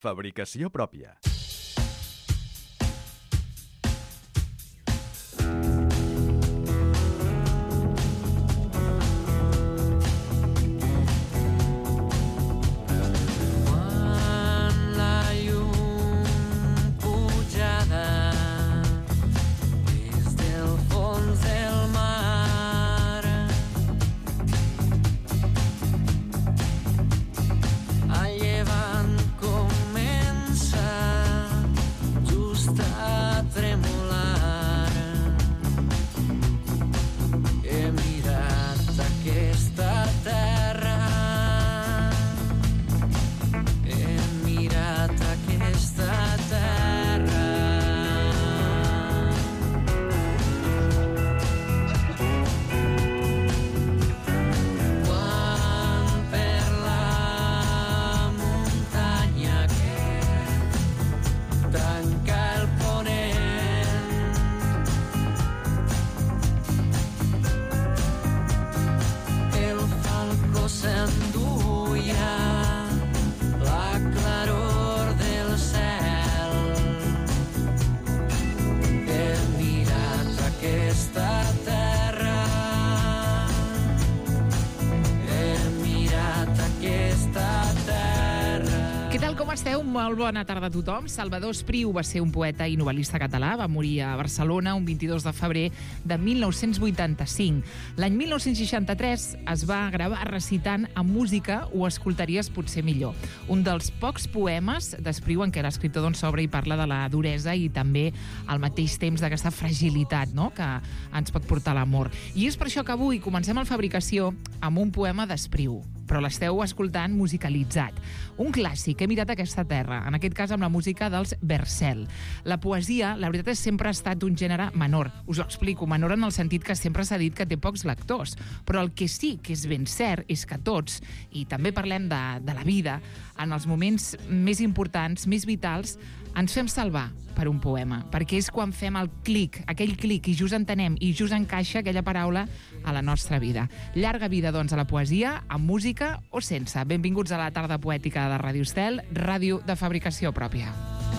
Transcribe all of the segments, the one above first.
Fabricació pròpia. Molt bona tarda a tothom. Salvador Espriu va ser un poeta i novel·lista català. Va morir a Barcelona un 22 de febrer de 1985. L'any 1963 es va gravar recitant amb música Ho escoltaries potser millor. Un dels pocs poemes d'Espriu en què l'escriptor s'obre i parla de la duresa i també al mateix temps d'aquesta fragilitat, no?, que ens pot portar l'amor. I és per això que avui comencem el Fabricació amb un poema d'Espriu, però l'esteu escoltant musicalitzat. Un clàssic, He mirat aquesta terra, en aquest cas amb la música dels Bercel. La poesia, la veritat, sempre ha estat un gènere menor. Us ho explico, menor en el sentit que sempre s'ha dit que té pocs lectors, però el que sí que és ben cert és que tots, i també parlem de la vida, en els moments més importants, més vitals, ens fem salvar per un poema, perquè és quan fem el clic, aquell clic, i just entenem, i just encaixa aquella paraula a la nostra vida. Llarga vida, doncs, a la poesia, amb música o sense. Benvinguts a la tarda poètica de Ràdio Estel, ràdio de fabricació pròpia.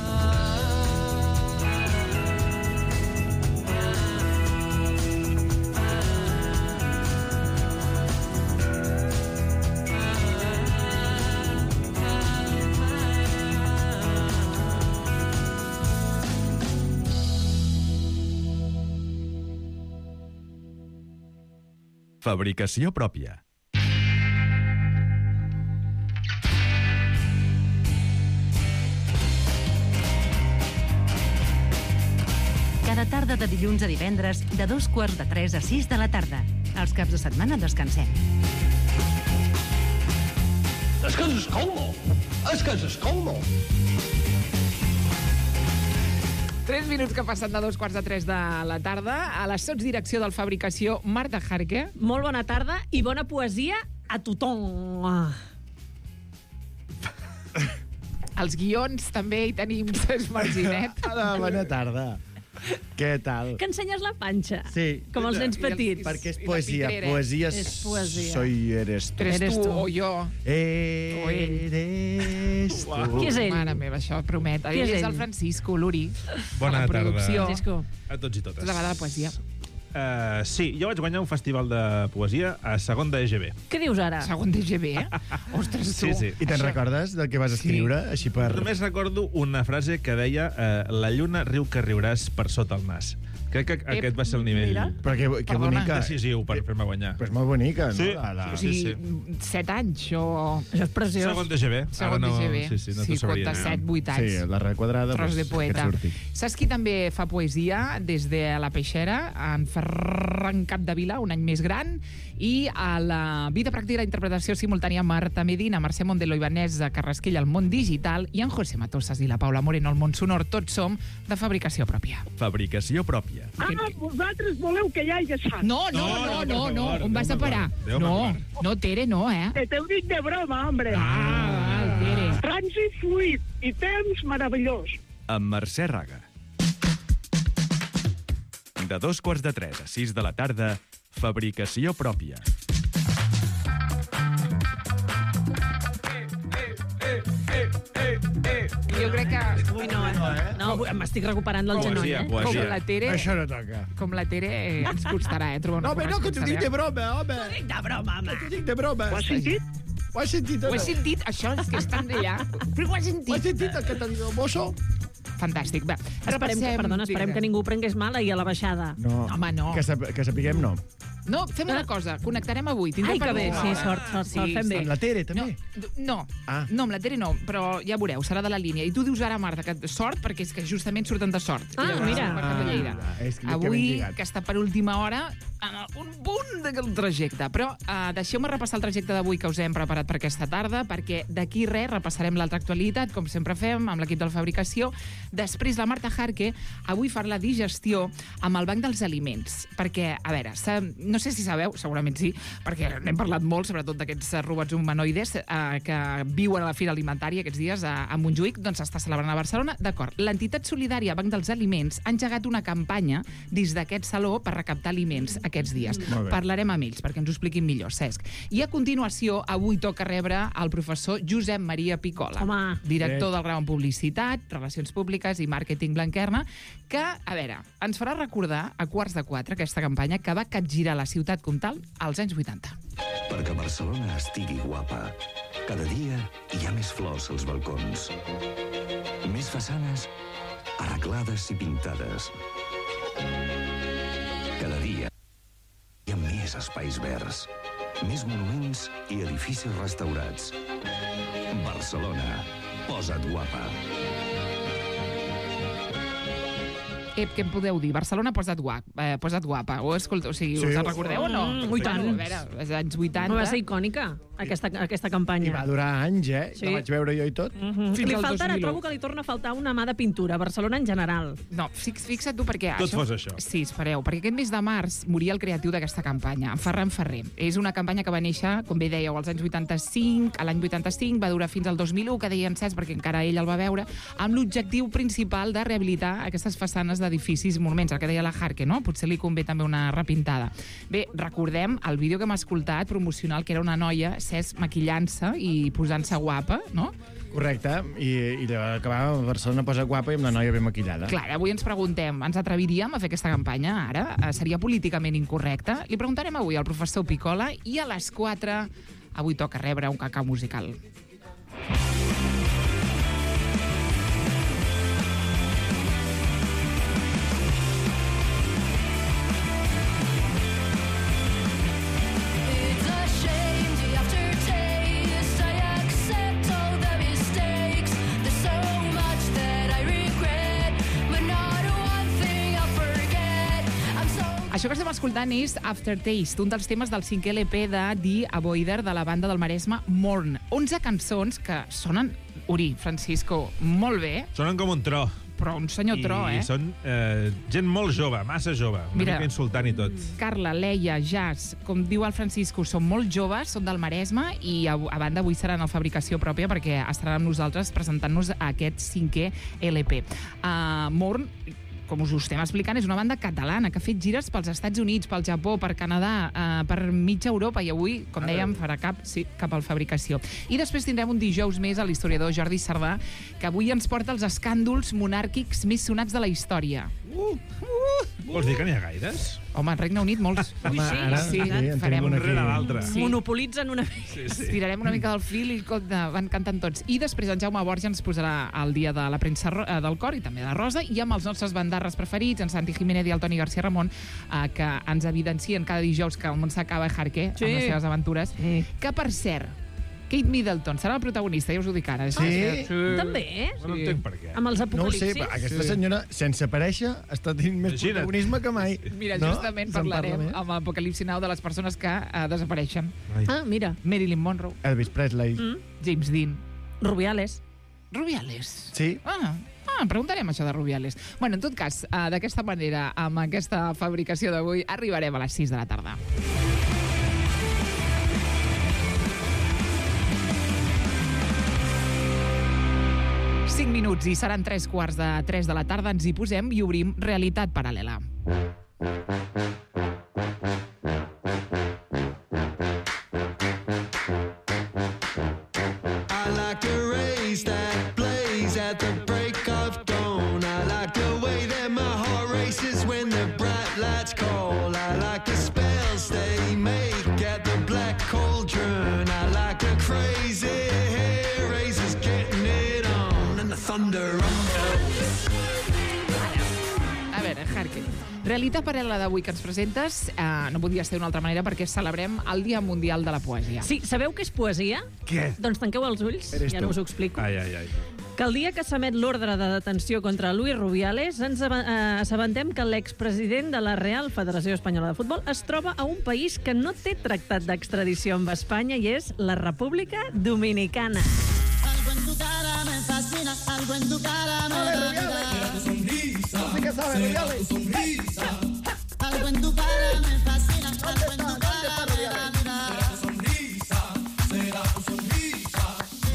Fabricació pròpia. Cada tarda de dilluns a divendres, de 2:45 a 6 de la tarda. Els caps de setmana descansem. És que s'escolta! És que s'escolta! 3 minuts que passen de 2:45 de la tarda. A la sotsdirecció del Fabricació, Marta Jarque. Molt bona tarda i bona poesia a tothom. Els guions també hi tenim Cesc Marginet. Hola, bona tarda. Què tal? Que ensenyes la panxa. Sí. Com els nens petits. Perquè és poesia. Poesia és poesia. Eres tu. Eres tu o jo. Eres tu. Qui és ell? Mare meva, això promet. Qui és Ell és ell? el Francisco Luri. Bona tarda. Francisco. A tots i totes. Tu t'agrada la poesia? Sí, jo vaig guanyar un festival de poesia a segon d'EGB. Què dius ara? Segon d'EGB, eh? Ostres, tu. Sí, sí. I te'n recordes del que vas escriure? Així per... Només recordo una frase que deia la lluna riu que riuràs per sota el nas. Crec que aquest va ser el nivell mira. Però que Perdona. bonica. decisiu per fer-me guanyar. Però és molt bonica, no? Sí. O sigui, 7 anys o... Això és preciós. Segon d'EGB. Segon d'EGB. Sí, no t'ho sabria. 57, 8 anys. Sí, la R quadrada... Tros de poeta. Saps qui també fa poesia des de la Peixera? En Ferran Capdevila, un any més gran, i a la vida pràctica i la interpretació simultània Marta Medina, Mercè Mondelo i Vanessa Carrasquilla al món digital i en José Matosas i la Paula Moreno al món sonor. Tots som de fabricació pròpia. Fabricació pròpia. Vosaltres voleu que hi hagi sang. No. On vas a parar? No, Tere, no, eh? Que t'heu dit de broma, hombre. Val, Tere. Trànsit fluid i temps meravellós. Amb Mercè Raga. De 2:45 a 6 de la tarda, fabricació pròpia. Jo crec que... Ui, no, No, m'estic recuperant del genoll, Poesia, Com poesia. la Tere... Això no toca. Com la Tere ens costarà, trobar una No, home, no, que t'ho dic de broma, home. De broma, home. T'ho dic de broma. Ho has sentit? Ho has sentit, Ho he sentit, això, és que estan d'allà. Però ho he Ho has sentit. sentit, el que t'ha dit el mosso? Fantàstic, va. Esperem que ningú prengués mal ahir a la baixada. No. Home, no. Que sapiguem, no. No, fem una cosa, connectarem avui. Ai, que bé, sí, sort, fem bé. Amb la Tere, també. No, Ah. no, amb la Tere no, però ja veureu, serà de la línia. I tu dius ara, Marta, que sort, perquè és que justament surten de sort. Ah, Llavors, mira. per cap de Lleida. És que ben Avui, lligat. que està per última hora, en un punt del trajecte. Però deixeu-me repassar el trajecte d'avui que us hem preparat per aquesta tarda, perquè d'aquí res repassarem l'altra actualitat, com sempre fem, amb l'equip de la fabricació. Després, la Marta Jarque avui fa la digestió amb el Banc dels Aliments. Perquè, a veure, no sé si sabeu, segurament sí, perquè n'hem parlat molt, sobretot d'aquests robots humanoides que viuen a la Fira Alimentària aquests dies a Montjuïc, doncs s'està celebrant a Barcelona. D'acord, l'entitat solidària Banc dels Aliments ha engegat una campanya dins d'aquest saló per recaptar aliments aquests dies. Molt bé. Parlarem amb ells perquè ens ho expliquin millor, Cesc. I a continuació, avui toca rebre el professor Josep Maria Picola, Home. director del grau en Publicitat, Relacions Públiques i Màrqueting Blanquerna, que, a veure, ens farà recordar a 3:15 aquesta campanya que va capgirar la ciutat comtal als anys 80. Perquè Barcelona estigui guapa, cada dia hi ha més flors als balcons. Més façanes arreglades i pintades. Cada dia hi ha més espais verds, més monuments i edificis restaurats. Barcelona, posa't guapa. Què em podeu dir? Barcelona posa't guapa. O, escolta, o sigui, Sí, us en recordeu o no? I tant. A veure, als anys 80... Va ser icònica, aquesta I campanya. va durar anys, Sí. La vaig veure jo i tot. Fins Li al falta, ara 2001. trobo que li torna a faltar una mà de pintura, a Barcelona en general. No, fixa't tu, perquè... Tot fos això. Sí, espereu, perquè aquest mes de març moria el creatiu d'aquesta campanya, en Ferran Ferrer. És una campanya que va néixer, com bé dèieu, als anys 85, a l'any 85, va durar fins al 2001, que deia Cesc, perquè encara ell el va veure, amb l'objectiu principal de rehabilitar aquestes façanes d'edificis i monuments, el que deia la Jarque, no? Potser li convé també una repintada. Bé, recordem el vídeo que hem escoltat promocional, que era una noia, Cesc, maquillant-se i posant-se guapa, no? Correcte, i acabava a Barcelona posa guapa i amb la noia ben maquillada. Clar, avui ens preguntem, ens atreviríem a fer aquesta campanya ara? Seria políticament incorrecte? Li preguntarem avui al professor Picola i a les 4 avui toca rebre un cacau musical. Això que estem escoltant és Aftertaste, un dels temes del 5è LP de The Avoider de la banda del Maresme Morn. 11 cançons que sonen, Uri, Francisco, molt bé, Sonen com un tro. però un senyor tro, I són gent molt jove, massa jove. Una Mira. mica insultant i tot. Carla, Leia, Jazz, com diu el Francisco, són molt joves, són del Maresme i a banda avui seran en fabricació pròpia perquè estaran amb nosaltres presentant-nos aquest 5è LP. Morn, com us ho estem explicant, és una banda catalana que ha fet gires pels Estats Units, pel Japó, per Canadà, per mitja Europa, i avui, com dèiem, farà cap al fabricació. I després tindrem un dijous més a l'historiador Jordi Sardà, que avui ens porta els escàndols monàrquics més sonats de la història. Vols dir que n'hi ha gaires? Home, al Regne Unit molts. Home, sí, ara sí, en tenim farem un Un aquí. rere l'altre. Sí. Monopolitzen una mica. Sí. Tirarem una mica del fil i van cantant tots. I després en Jaume Borja ens posarà el dia de la premsa del cor i també de Rosa, i amb els nostres bandarres preferits, en Santi Jiménez i el Toni García Ramon, que ens evidencien cada dijous que el món s'acaba a Jarque Sí. amb les seves aventures. Sí. Que, per cert, Kate Middleton serà la protagonista, ja us ho dic ara. Sí? També, No entenc per què. amb els No ho sé, apocalipsis. però aquesta senyora, sense aparèixer, està tenint més Imagina't. protagonisme que mai. Mira, No? justament Se'n parla parlarem més? amb Apocalipsi Now de les persones que desapareixen. Ah, mira, Marilyn Monroe, Elvis Presley. James Dean, Rubiales. Rubiales. Sí? Preguntarem això de Rubiales. Bueno, en tot cas, d'aquesta manera, amb aquesta fabricació d'avui, arribarem a les 6 de la tarda. Cinc minuts i seran 3:15 de la tarda. Ens hi posem i obrim Realitat Paral·lela. I like the rays that blaze at the break of dawn. I like the way that my heart races when the bright lights call. I like the spells they make at the black cauldron. I like the crazy hair races getting it on and the thunder rumbles. A veure, Harkin, realitat paral·lela d'avui que ens presentes no podia ser d'una altra manera perquè celebrem el Dia Mundial de la Poesia. Sí, sabeu què és poesia? Què? Doncs tanqueu els ulls, Eres ja no tu. us ho explico. Ai, ai, ai. Que el dia que s'emet l'ordre de detenció contra Luis Rubiales ens assabentem que l'expresident de la Real Federació Espanyola de Futbol es troba a un país que no té tractat d'extradició amb Espanya i és la República Dominicana. Algo en tu cara me fascina, algo en tu cara me fascina. Tu sonrisa, tu sonrisa. Algo en tu cara me fascina, algo en tu cara me fascina. Tu sonrisa, será tu sonrisa.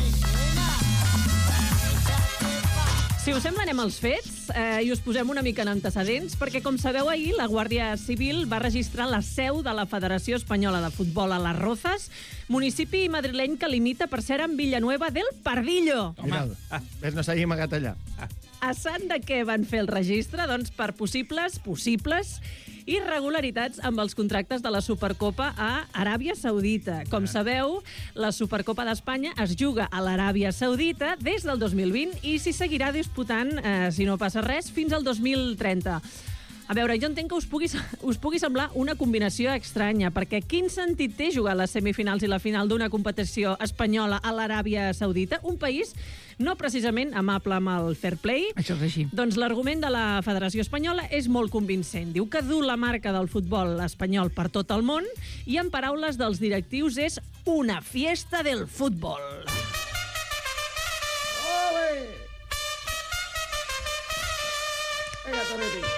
Si us sembla, anem als fets i us posem una mica en antecedents, perquè, com sabeu, ahir la Guàrdia Civil va registrar la seu de la Federació Espanyola de Futbol a Las Rozas, municipi madrileny que limita, per cert, amb Villanueva del Pardillo. Mira'l. Ves, no s'hagi amagat allà. A sant de què van fer el registre? Doncs per possibles irregularitats amb els contractes de la Supercopa a Aràbia Saudita. Com sabeu, la Supercopa d'Espanya es juga a l'Aràbia Saudita des del 2020 i s'hi seguirà disputant, si no passa res, fins al 2030. A veure, jo entenc que us pugui semblar una combinació estranya, perquè quin sentit té jugar les semifinals i la final d'una competició espanyola a l'Aràbia Saudita, un país no precisament amable amb el fair play? Això és així. Doncs l'argument de la Federació Espanyola és molt convincent. Diu que du la marca del futbol espanyol per tot el món i, en paraules dels directius, és una fiesta del futbol. Vinga, Toretti.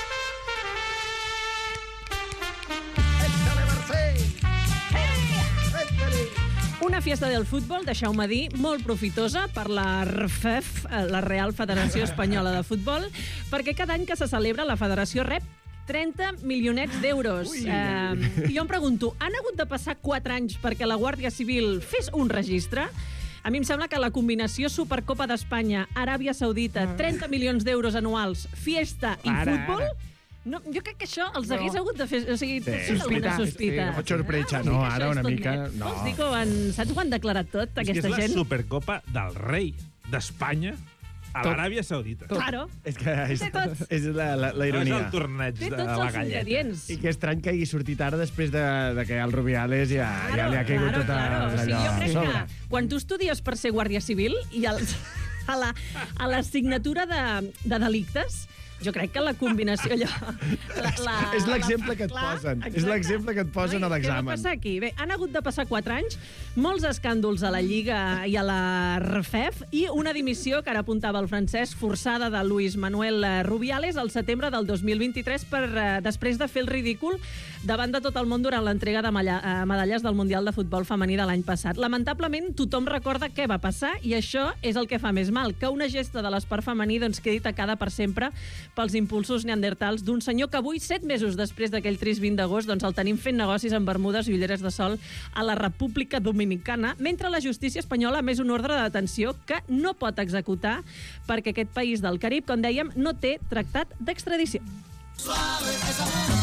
Una fiesta del futbol, deixeu-me dir, molt profitosa per la RFEF, la Real Federació Espanyola de Futbol, perquè cada any que se celebra la federació rep 30 milionets d'euros. Jo em pregunto, han hagut de passar 4 anys perquè la Guàrdia Civil fes un registre? A mi em sembla que la combinació Supercopa d'Espanya, Aràbia Saudita, 30 milions d'euros anuals, fiesta i futbol... No, jo crec que això els hagués hagut de fer... O sigui, tens alguna sospita. Pot sorpresa, no? Ara una mica... No. Vols dir que saps ho han declarat tot, aquesta gent? És gent? la Supercopa del rei d'Espanya a l'Aràbia Saudita. Claro. És que és la ironia. No és el torneig de la galleta. I que estrany que hagi sortit ara després de que el Rubiales ja li ha caigut tot allò o sigui, jo crec sobre. que quan tu estudies per ser guàrdia civil i a la signatura de delictes, jo crec que la combinació allò... És l'exemple que et posen. És l'exemple que et posen a l'examen. Què va passar aquí? Bé, han hagut de passar 4 anys, molts escàndols a la Lliga i a la RFEF i una dimissió que ara apuntava el Francesc, forçada de Luis Manuel Rubiales al setembre del 2023 després de fer el ridícul davant de tot el món durant l'entrega de medalles del Mundial de Futbol Femení de l'any passat. Lamentablement, tothom recorda què va passar i això és el que fa més mal, que una gesta de l'esport femení quedi tacada per sempre pels impulsos neandertals d'un senyor que avui, 7 mesos després d'aquell trist 20 d'agost, el tenim fent negocis amb bermudes i ulleres de sol a la República Dominicana, mentre la justícia espanyola ha emès un ordre de detenció que no pot executar perquè aquest país del Carib, com dèiem, no té tractat d'extradició. Suave, esa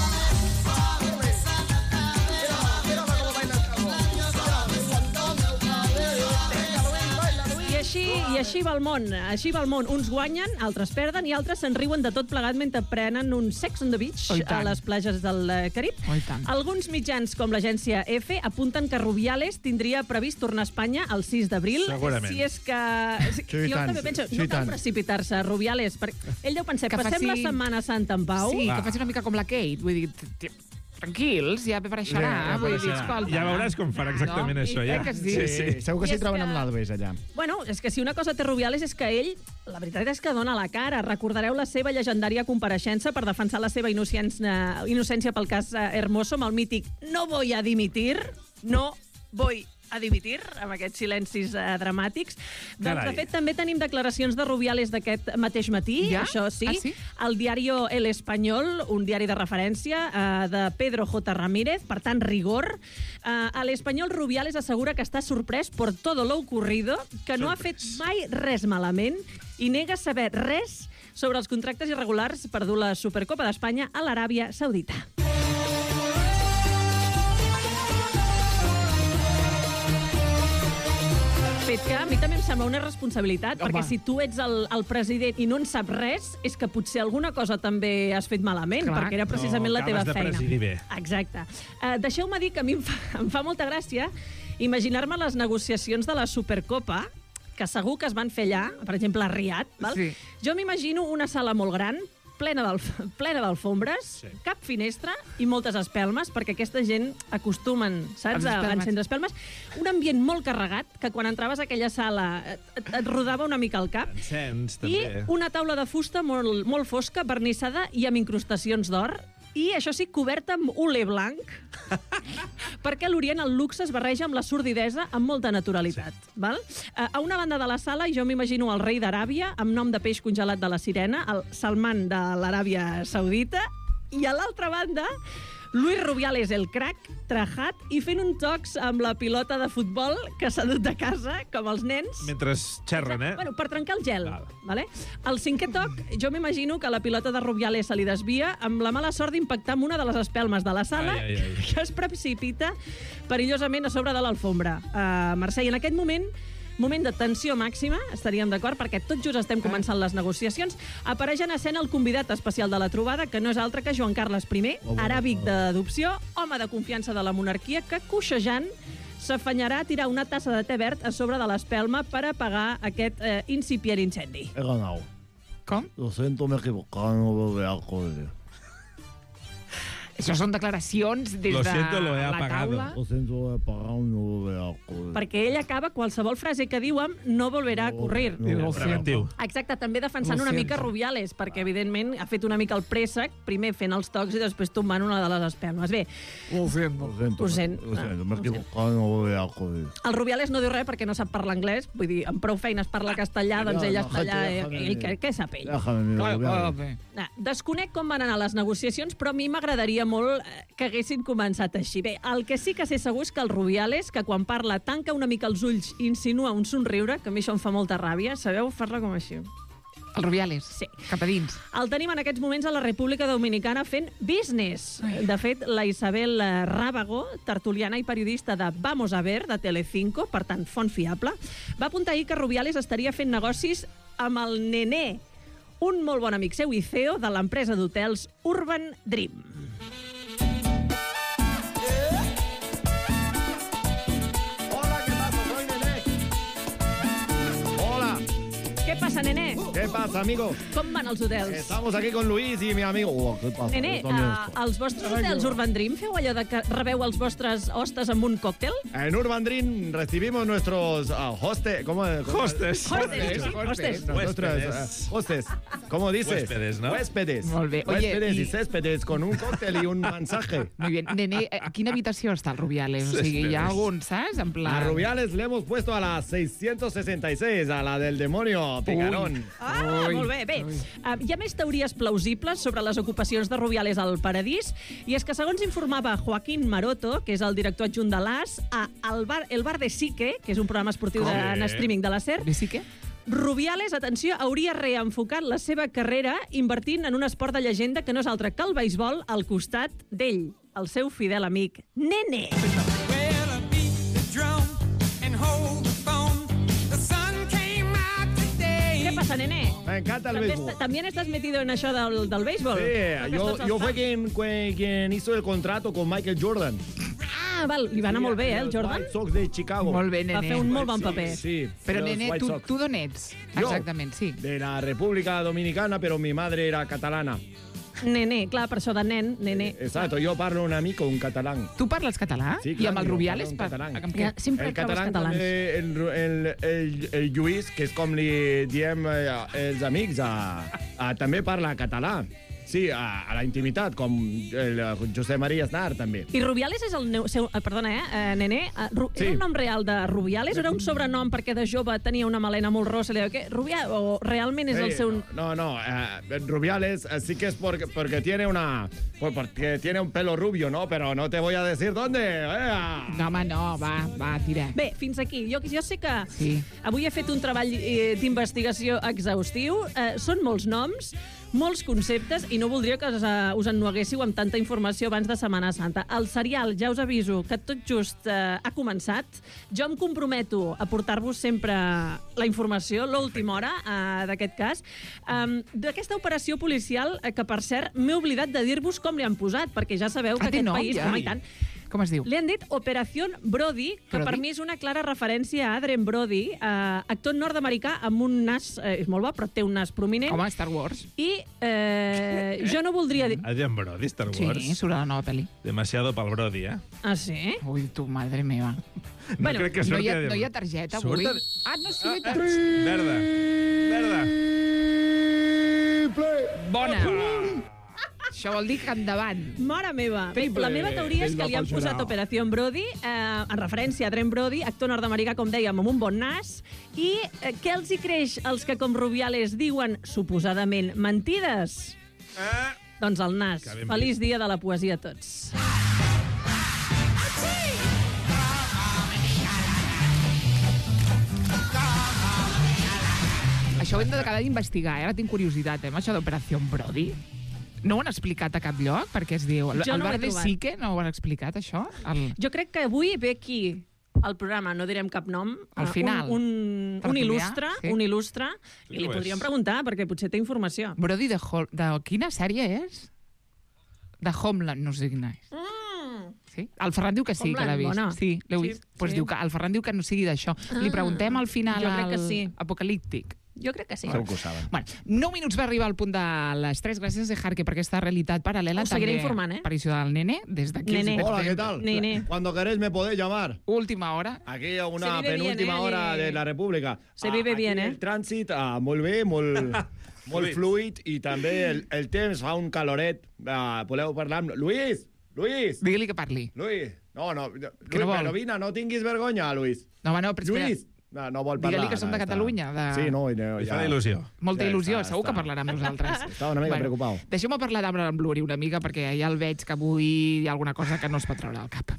I així va el món. Així va el món. Uns guanyen, altres perden i altres se'n riuen de tot plegat mentre prenen un sex on the beach a les plages del Carib. Alguns mitjans, com l'agència EFE, apunten que Rubiales tindria previst tornar a Espanya el 6 d'abril. Segurament. Si és que... Jo també penso, no cal precipitar-se, Rubiales. Ell deu pensar, passem la Setmana Santa en pau. Sí, que faci una mica com la Kate. Vull dir, tranquils, ja apareixerà. Vull dir, escolta. Ja veuràs com farà exactament això, ja. Sí. Segur que s'hi troben amb l'Alves, allà. Bueno, és que si una cosa té Rubiales és que ell, la veritat és que dona la cara. Recordareu la seva llegendària compareixença per defensar la seva innocència pel cas Hermoso amb el mític "No voy a dimitir, no voy a dimitir, amb aquests silencis dramàtics. Doncs, Carai. de fet, també tenim declaracions de Rubiales d'aquest mateix matí, Ja? això sí. Ah, sí? El diario El Español, un diari de referència de Pedro J. Ramírez, per tant, rigor. A l'Espanyol, Rubiales assegura que està sorprès por todo lo ocurrido, que no ha fet mai res malament i nega saber res sobre els contractes irregulars per dur la Supercopa d'Espanya a l'Aràbia Saudita. Fet que a mi també em sembla una responsabilitat, Home. perquè si tu ets el president i no en saps res, és que potser alguna cosa també has fet malament, Clar. perquè era precisament la teva acabes de feina. presidir bé. Exacte. Deixeu-me dir que a mi em fa molta gràcia imaginar-me les negociacions de la Supercopa, que segur que es van fer allà, per exemple, a Riad. Val? Sí. Jo m'imagino una sala molt gran, plena d'alfombres, cap finestra i moltes espelmes, perquè aquesta gent acostumen, saps, Els a espelmes. encendre espelmes. Un ambient molt carregat, que quan entraves a aquella sala et rodava una mica el cap. Encens, I també. una taula de fusta molt fosca, vernissada i amb incrustacions d'or. I, això sí, coberta amb olé blanc, perquè a l'Orient el luxe es barreja amb la sordidesa amb molta naturalitat. Val? A una banda de la sala jo m'imagino el rei d'Aràbia, amb nom de peix congelat de la sirena, el Salman de l'Aràbia Saudita, i a l'altra banda, Luis Rubiales, el crac, trajat i fent un tocs amb la pilota de futbol que s'ha dut de casa, com els nens. Mentre xerren, eh? Bueno, per trencar el gel. Val. Vale? El cinquè toc, jo m'imagino que la pilota de Rubiales se li desvia amb la mala sort d'impactar amb una de les espelmes de la sala Ai, ai, ai. que es precipita perillosament a sobre de l'alfombra. Mercè, i en aquest moment de tensió màxima, estaríem d'acord, perquè tot just estem començant les negociacions, apareix en escena el convidat especial de la trobada, que no és altre que Joan Carles I, aràbic d'adopció, home de confiança de la monarquia, que coixejant s'afanyarà a tirar una tassa de te verd a sobre de l'espelma per apagar aquest incipient incendi. He ganado. Com? Lo siento, me he equivocado, no volveré a correr. Això són declaracions des Lo de siento, lo he la apagado. taula. Lo siento, he apagado, no volveré a correr. Perquè ell acaba qualsevol frase que diu amb no volverà a correr. Lo Preventiu. Exacte, també defensant Lo una siento. mica Rubiales, perquè evidentment ha fet una mica el préssec, primer fent els tocs i després tombant una de les espelmes. Bé, Ho sento. Lo siento, Ho sent. lo siento, me he Ho sent. equivocado, no volveré a correr. el Rubiales no diu res perquè no sap parlar anglès, vull dir, amb prou feines parla castellà, doncs Ja, ell no, està allà, déjame. ell, què sap ell? Déjame, mira, Clar, Rubiales. Desconec com van anar les negociacions, però a mi m'agradaria molt que haguessin començat així. Bé, el que sí que sé segur és que el Rubiales, que quan parla tanca una mica els ulls i insinua un somriure, que a mi això em fa molta ràbia, sabeu fer-la com així. El Rubiales. Sí. Cap a dins. El tenim en aquests moments a la República Dominicana fent business. De fet, la Isabel Rábago, tertuliana i periodista de Vamos a Ver, de Telecinco, per tant, font fiable, va apuntar ahir que Rubiales estaria fent negocis amb el Nené, un molt bon amic seu i CEO de l'empresa d'hotels Urban Dream. Hola, ¿qué pasa? Soy Nené. Hola, Què passa, Nené? ¿qué pasa, amigo? Com van els hotels? Estamos aquí con Luis y mi amigo. Oh, ¿qué pasa? Nené, Yo también estoy. als vostres hotels Urban Dream feu allò de que rebeu els vostres hostes amb un còctel? En Urban Dream recibimos nuestros hostes. ¿Cómo? Hostes. Hostes. Nuestros hostes. ¿Cómo dices? Huéspedes, ¿no? Huéspedes. Molt bé. Oye, Huéspedes y- y céspedes con un cóctel y un mensaje. Muy bien. Nene, a quina habitació està el Rubiales? O sigui, hi ha algun, saps? En plan... A Rubiales le hemos puesto a la 666, a la del demonio picarón. Ah, molt bé, bé. Hi ha més teories plausibles sobre les ocupacions de Rubiales al Paradís, i és que, segons informava Joaquín Maroto, que és el director adjunt de l'AS, el bar de Sique, que és un programa esportiu en streaming de la SER, De sí que? Rubiales, atenció, hauria reenfocat la seva carrera invertint en un esport de llegenda que no és altre que el béisbol al costat d'ell, el seu fidel amic, Nené. Què passa, Nené? Me encanta el béisbol. ¿También estás metido en això del béisbol? Sí, yo fue quien hizo el contrato con Michael Jordan. Ah, val, li va anar molt bé, el Los Jordan? White Sox de Chicago. Molt bé, Va Nene. fer un molt bon Sí, paper. Sí. Però, los Nene, White Sox. tu d'on ets? Jo? Exactament, sí. De la República Dominicana, pero mi madre era catalana. Nené, clar, per això de nen, Nené. Exacto, yo parlo una mica un catalán. Tu parles català? Sí, I clar, amb el jo Rubiales? parlo en català. Amb Ja, què? sempre El trobes català catalans. també, el Lluís, que és com li diem els amics, també parla català. Sí, a la intimitat, com el Josep Maria Aznar, també. I Rubiales és el seu... Perdona, Nené? Sí. Era el nom real de Rubiales o era un sobrenom perquè de jove tenia una melena molt rossa? O realment és el seu... No, Rubiales sí que es porque tiene porque tiene un pelo rubio, ¿no? Pero no te voy a decir dónde. No, home, no, va, tira. Bé, fins aquí. Jo sé que Sí. avui he fet un treball d'investigació exhaustiu. Són molts noms, molts conceptes, i no voldria que us ennueguéssiu amb tanta informació abans de Setmana Santa. El serial, ja us aviso, que tot just ha començat. Jo em comprometo a portar-vos sempre la informació, l'última hora d'aquest cas, d'aquesta operació policial que, per cert, m'he oblidat de dir-vos com li han posat, perquè ja sabeu que aquest país... Ja. Home, i tant. Com es diu? Li han dit Operació Brody, que per mi és una clara referència a Adrien Brody, actor nord-americà amb un nas... és molt bo, però té un nas prominent. Home, Star Wars. I jo no voldria dir... Adrien Brody, Star Wars. Sí, surt a la nova pel·li. Demasiado pel Brody, Ah, sí? Ui, tu, madre meva. No crec que surti Adrien No hi ha Brody. targeta Surt avui? a- No, sí, hi ha targeta. Verda. Bona. Això vol dir que endavant. Mare meva. Bé, la meva teoria és que li han posat Operació Brody, en referència a Adrien Brody, actor nord-americà, com dèiem, amb un bon nas. I què els hi creix als que, com Rubiales, diuen suposadament mentides? Doncs el nas. Que ben Feliç dia de la poesia a tots. Això ho hem d'acabar d'investigar, ara tinc curiositat, amb això d'Operació Brody. No ho han explicat a cap lloc, perquè es diu... Jo El no ho he bar de trobat. Sique no ho han explicat, això? Jo crec que avui ve aquí al programa, no direm cap nom, Al final. un il·lustre, Sí. un il·lustre, i li Ho és. podríem preguntar, perquè potser té informació. Brody de quina sèrie és? De Homeland, no sé quina és. Sí? El Ferran diu que sí, que l'ha vist. Homeland, bona. Sí, l'heu Sí, vist. Pues sí. diu que el Ferran diu que no sigui d'això. Li preguntem al final jo crec que al sí. apocalíptic. Jo crec que sí. Segur que ho saben. Bueno, 9 minuts va arribar al punt de les 3. Gràcies de Jarque per aquesta realitat paral·lela. Us seguiré també informant, aparició del Nene. Des d'aquí Nene. els Hola, veig ¿qué tal? Nene. Cuando queréis me podéis llamar. última hora. Aquí a Se una vive penúltima bien, hora de la República. Se vive bien, aquí eh? El trànsit, molt bé, molt fluid, i també el temps fa un caloret. Voleu parlar amb... Luis! Digue-li que parli. Luis! No, Que no Luis, vol. però vine, no tinguis vergonya, Luis. No, home, no, però espera. Lluís! No vol parlar. Digue-li que som de està- Catalunya. Sí, no, Li fa il·lusió. Molta Ja il·lusió, està, segur que està. parlarà amb nosaltres. Estava una mica preocupat. Deixeu-me parlar d'Abraham Bluri una mica, perquè ja el veig que avui hi ha alguna cosa que no es pot treure al cap.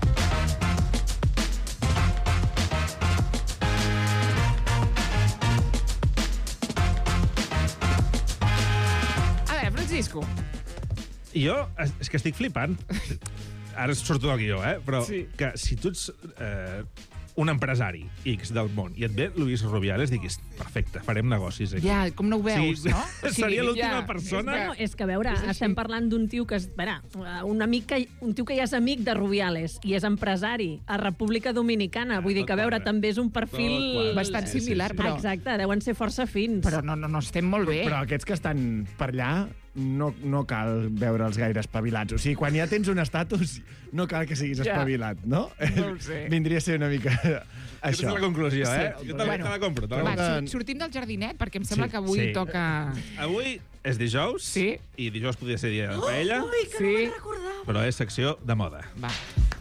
A veure, Francisco, Jo és que estic flipant. Ara surto del guió, però Sí. que si tu ets un empresari X del món i et ve Luis Rubiales, diguis, perfecte, farem negocis aquí. ja, com no ho veus, Sí, no? seria l'última ja, persona. No, és que, a veure, estem parlant d'un tio que és... un tio que ja és amic de Rubiales i és empresari a República Dominicana. Vull dir que, a veure, també és un perfil... Tot quadra. Bastant similar, però... Exacte, deuen ser força fins. Però no estem molt bé. Però aquests que estan per allà no cal veure'ls gaire espavilats. O sigui, quan ja tens un estatus, no cal que siguis Ja. espavilat, no? No ho sé. Vindria a ser una mica Aquesta això. és la conclusió, Sí. Jo també te la compro. Te la Va, compro. sortim del jardinet, perquè em sembla Sí, que avui sí. toca... Avui és dijous, Sí. i dijous podria ser dia de paella, Sí, però és secció de moda. va.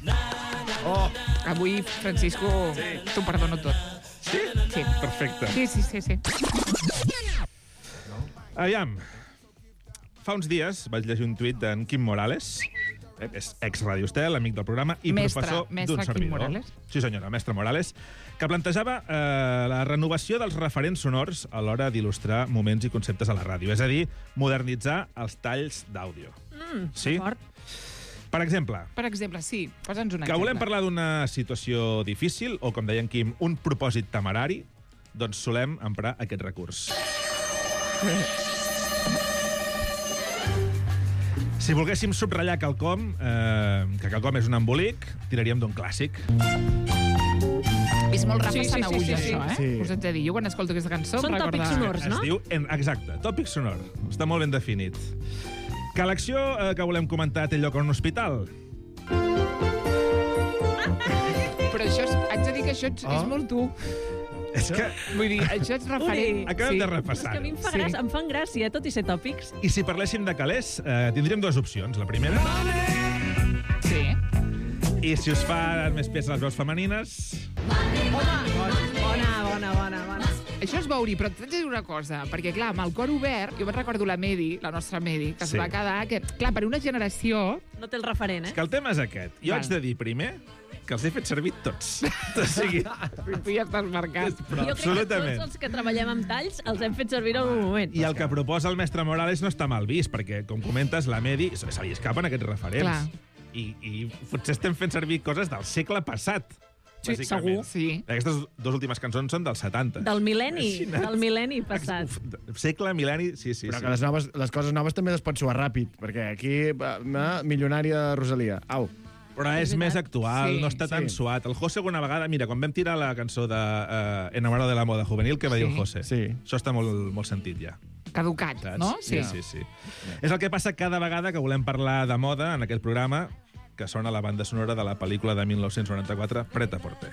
Avui, Francisco, t'ho perdono tot. Sí? Sí. Perfecte. Sí. Aviam, fa uns dies vaig llegir un tuit d'en Quim Morales, és ex-Radio Estel, amic del programa, i Mestre professor Quim d'un servidor. Morales? Sí, senyora, mestre Morales, que plantejava la renovació dels referents sonors a l'hora d'il·lustrar moments i conceptes a la ràdio, és a dir, modernitzar els talls d'àudio. Sí? Fort. Per exemple, Per exemple, sí, posa'ns un que exemple. volem parlar d'una situació difícil, o, com deia en Quim, un propòsit temerari, doncs solem emprar aquest recurs. Si volguéssim subratllar quelcom, que quelcom és un embolic, tiraríem d'un clàssic. És molt Rafa Sí, sí, sí, Sanaüja, sí, sí. això, eh? Sí. Us haig de dir, jo quan escolto aquesta cançó... Són em recorda- tòpics sonors, no? Es diu, exacte, tòpic sonor. Està molt ben definit. Que l'acció que volem comentar té lloc a un hospital. Però això, haig de dir que això és molt tu. És que... Vull dir, això és referent. Acabem de És repassar. que a mi em fan gràcia, tot i ser tòpics. I si parléssim de calés, tindríem dues opcions. La primera, Sí. i si us fa més pes les veus femenines... Bona. Això és veure, però t'haig de dir una cosa, perquè, clar, amb el cor obert, jo me'n recordo la Medi, la nostra Medi, que es Sí. va quedar... Que, clar, per una generació... No té el referent, És que el tema és aquest. Jo Val. haig de dir, primer, que els he fet servir tots. O sigui, Tu ja estàs marcat. però Jo crec que absolutament. tots els que treballem amb talls els hem fet servir en un moment. I el que proposa el mestre Morales no està mal vist, perquè, com comentes, la Medi se li escapen aquests referents. Clar. I potser estem fent servir coses del segle passat. Sí, bàsicament. segur, sí. Aquestes dues últimes cançons són dels 70. Del mil·lenni, Imagina't. del mil·lenni passat. Uf, segle, mil·lenni, sí. Però que les coses noves també es pot suar ràpid, perquè aquí, milionària Rosalia. Au. Però és més actual, Sí, no està tan sí. suat. El José una vegada, mira, quan vam tirar la cançó de Enamorado de la moda juvenil, què va dir el José? Sí. Això està molt sentit ja. Caducat, Saps? no? Sí. És el que passa cada vegada que volem parlar de moda en aquest programa, que sona la banda sonora de la pel·lícula de 1994, Pret-a-Porter.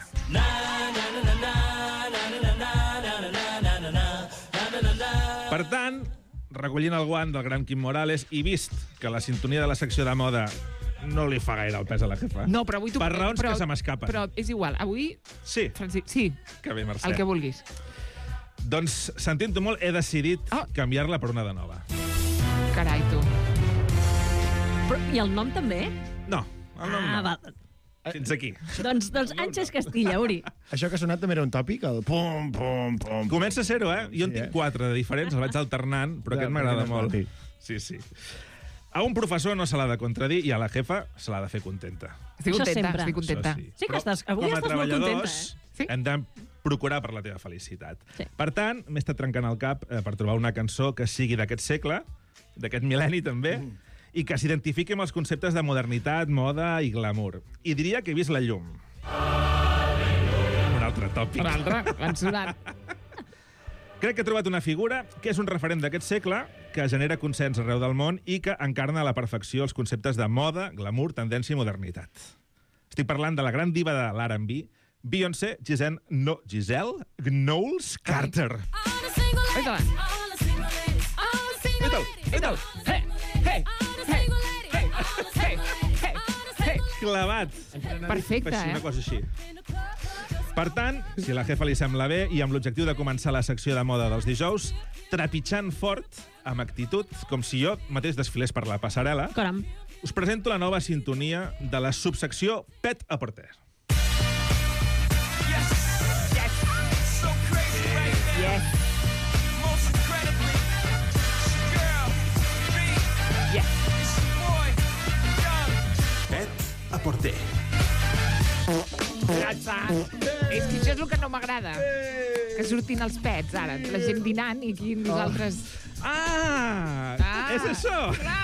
Per tant, recollint el guant del gran Quim Morales i vist que la sintonia de la secció de moda no li fa gaire el pes a la jefa. No, però avui tu... Per raons però, que se m'escapen. Però és igual, avui... Sí, Francis, sí, que bé, Mercè. el que vulguis. Doncs, sentint-ho molt, he decidit canviar-la per una de nova. Carai, tu. Però, I el nom també? No, el nom no. Val. Fins aquí. Doncs Àngels Castilla, Uri. Això que ha sonat també era un tòpic, el pum, pum, pum. Comença a ser-ho, Jo en Sí, tinc 4 de diferents, els vaig alternant, però aquest m'agrada molt. Sí. A un professor no se l'ha de contradir i a la jefa se l'ha de fer contenta. Estic Això contenta, sempre. estic contenta. Això Sí que Però, estàs- avui com a estàs molt contenta, treballadors, Sí. hem de procurar per la teva felicitat. Sí. Per tant, m'he estat trencant el cap per trobar una cançó que sigui d'aquest segle, d'aquest mil·lenni també, i que s'identifiqui amb els conceptes de modernitat, moda i glamour. I diria que he vist la llum. Un altre tòpic. Un altre, han sonat. Crec que he trobat una figura que és un referent d'aquest segle, que genera consens arreu del món i que encarna a la perfecció els conceptes de moda, glamour, tendència i modernitat. Estic parlant de la gran diva de l'R&B, Beyoncé Giselle Knowles Carter. Aita-la. Aita-la. Clavat. Perfecte, Així, una eh? cosa així. Per tant, si a la jefa li sembla bé i amb l'objectiu de començar la secció de moda dels dijous, trepitjant fort, amb actitud, com si jo mateix desfilés per la passarel·la, Caram. us presento la nova sintonia de la subsecció Pret-a-Porter. Pret-a-Porter. Ja està. És que això és el que no m'agrada. Que surtin els pets, ara. La gent dinant i aquí nosaltres... Ah! És això!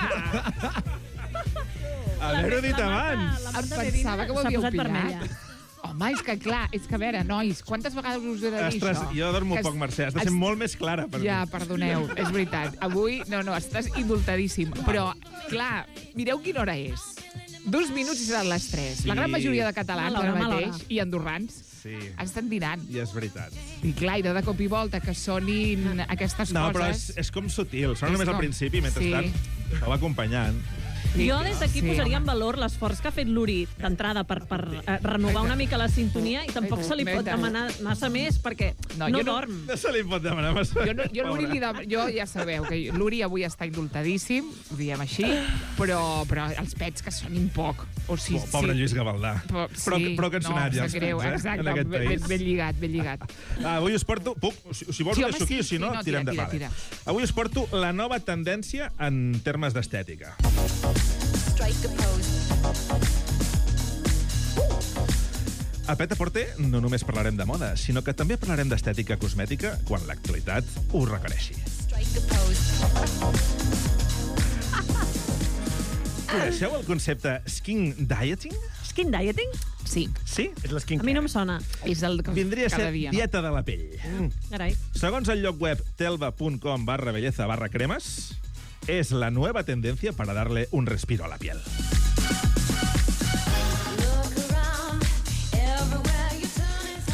Haver-ho dit abans. Em pensava que ho s'ha havíeu posat pillat. vermella. Home, és que clar, és que a veure, nois, quantes vegades us he de dir Ostres, això? jo dormo Que poc, Mercè. Has de ser molt més clara per Ja, mi. perdoneu, és veritat. Avui, no, estàs indultadíssim. Però, clar, mireu quina hora és. 2 minuts i seran les 3. La gran Sí. majoria de catalans Mala hora, ara mala mateix, hora. i andorrans, Sí, estan dinant. i és veritat. I clar, i de cop i volta que sonin aquestes No, però coses... és com sutil. Sona És només al com- principi, mentrestant ho va acompanyant. Jo des d'aquí Sí, posaria en home. valor l'esforç que ha fet l'Uri d'entrada per renovar una mica la sintonia i tampoc se li pot demanar massa més perquè No, no jo no- dorm. No se li pot demanar massa. Jo l'Uri li jo ja sabeu que l'Uri avui està indultadíssim, ho diem així, però els pets que sonin poc. O sigui, Pobre Lluís Gavaldà. Però que han sonat ja no, els greu, pets, exacte, en aquest país. ben lligat, ben lligat. Avui us porto... Puc? Si vols Sí, ho home, deixo aquí, sí, si sí, no, no, tirem tira, de tira, pala. Avui us porto la nova tendència en termes d'estètica. A Pret-a-Porter no només parlarem de moda, sinó que també parlarem d'estètica cosmètica quan l'actualitat ho requereixi. Coneixeu el concepte skin dieting? Skin dieting? Sí, Sí? És l'esquin. A mi no em sona. és el que Vindria a cada ser dia. No? dieta de la pell. Carai. Segons el lloc web telva.com/belleza/cremes, es la nueva tendencia para darle un respiro a la piel.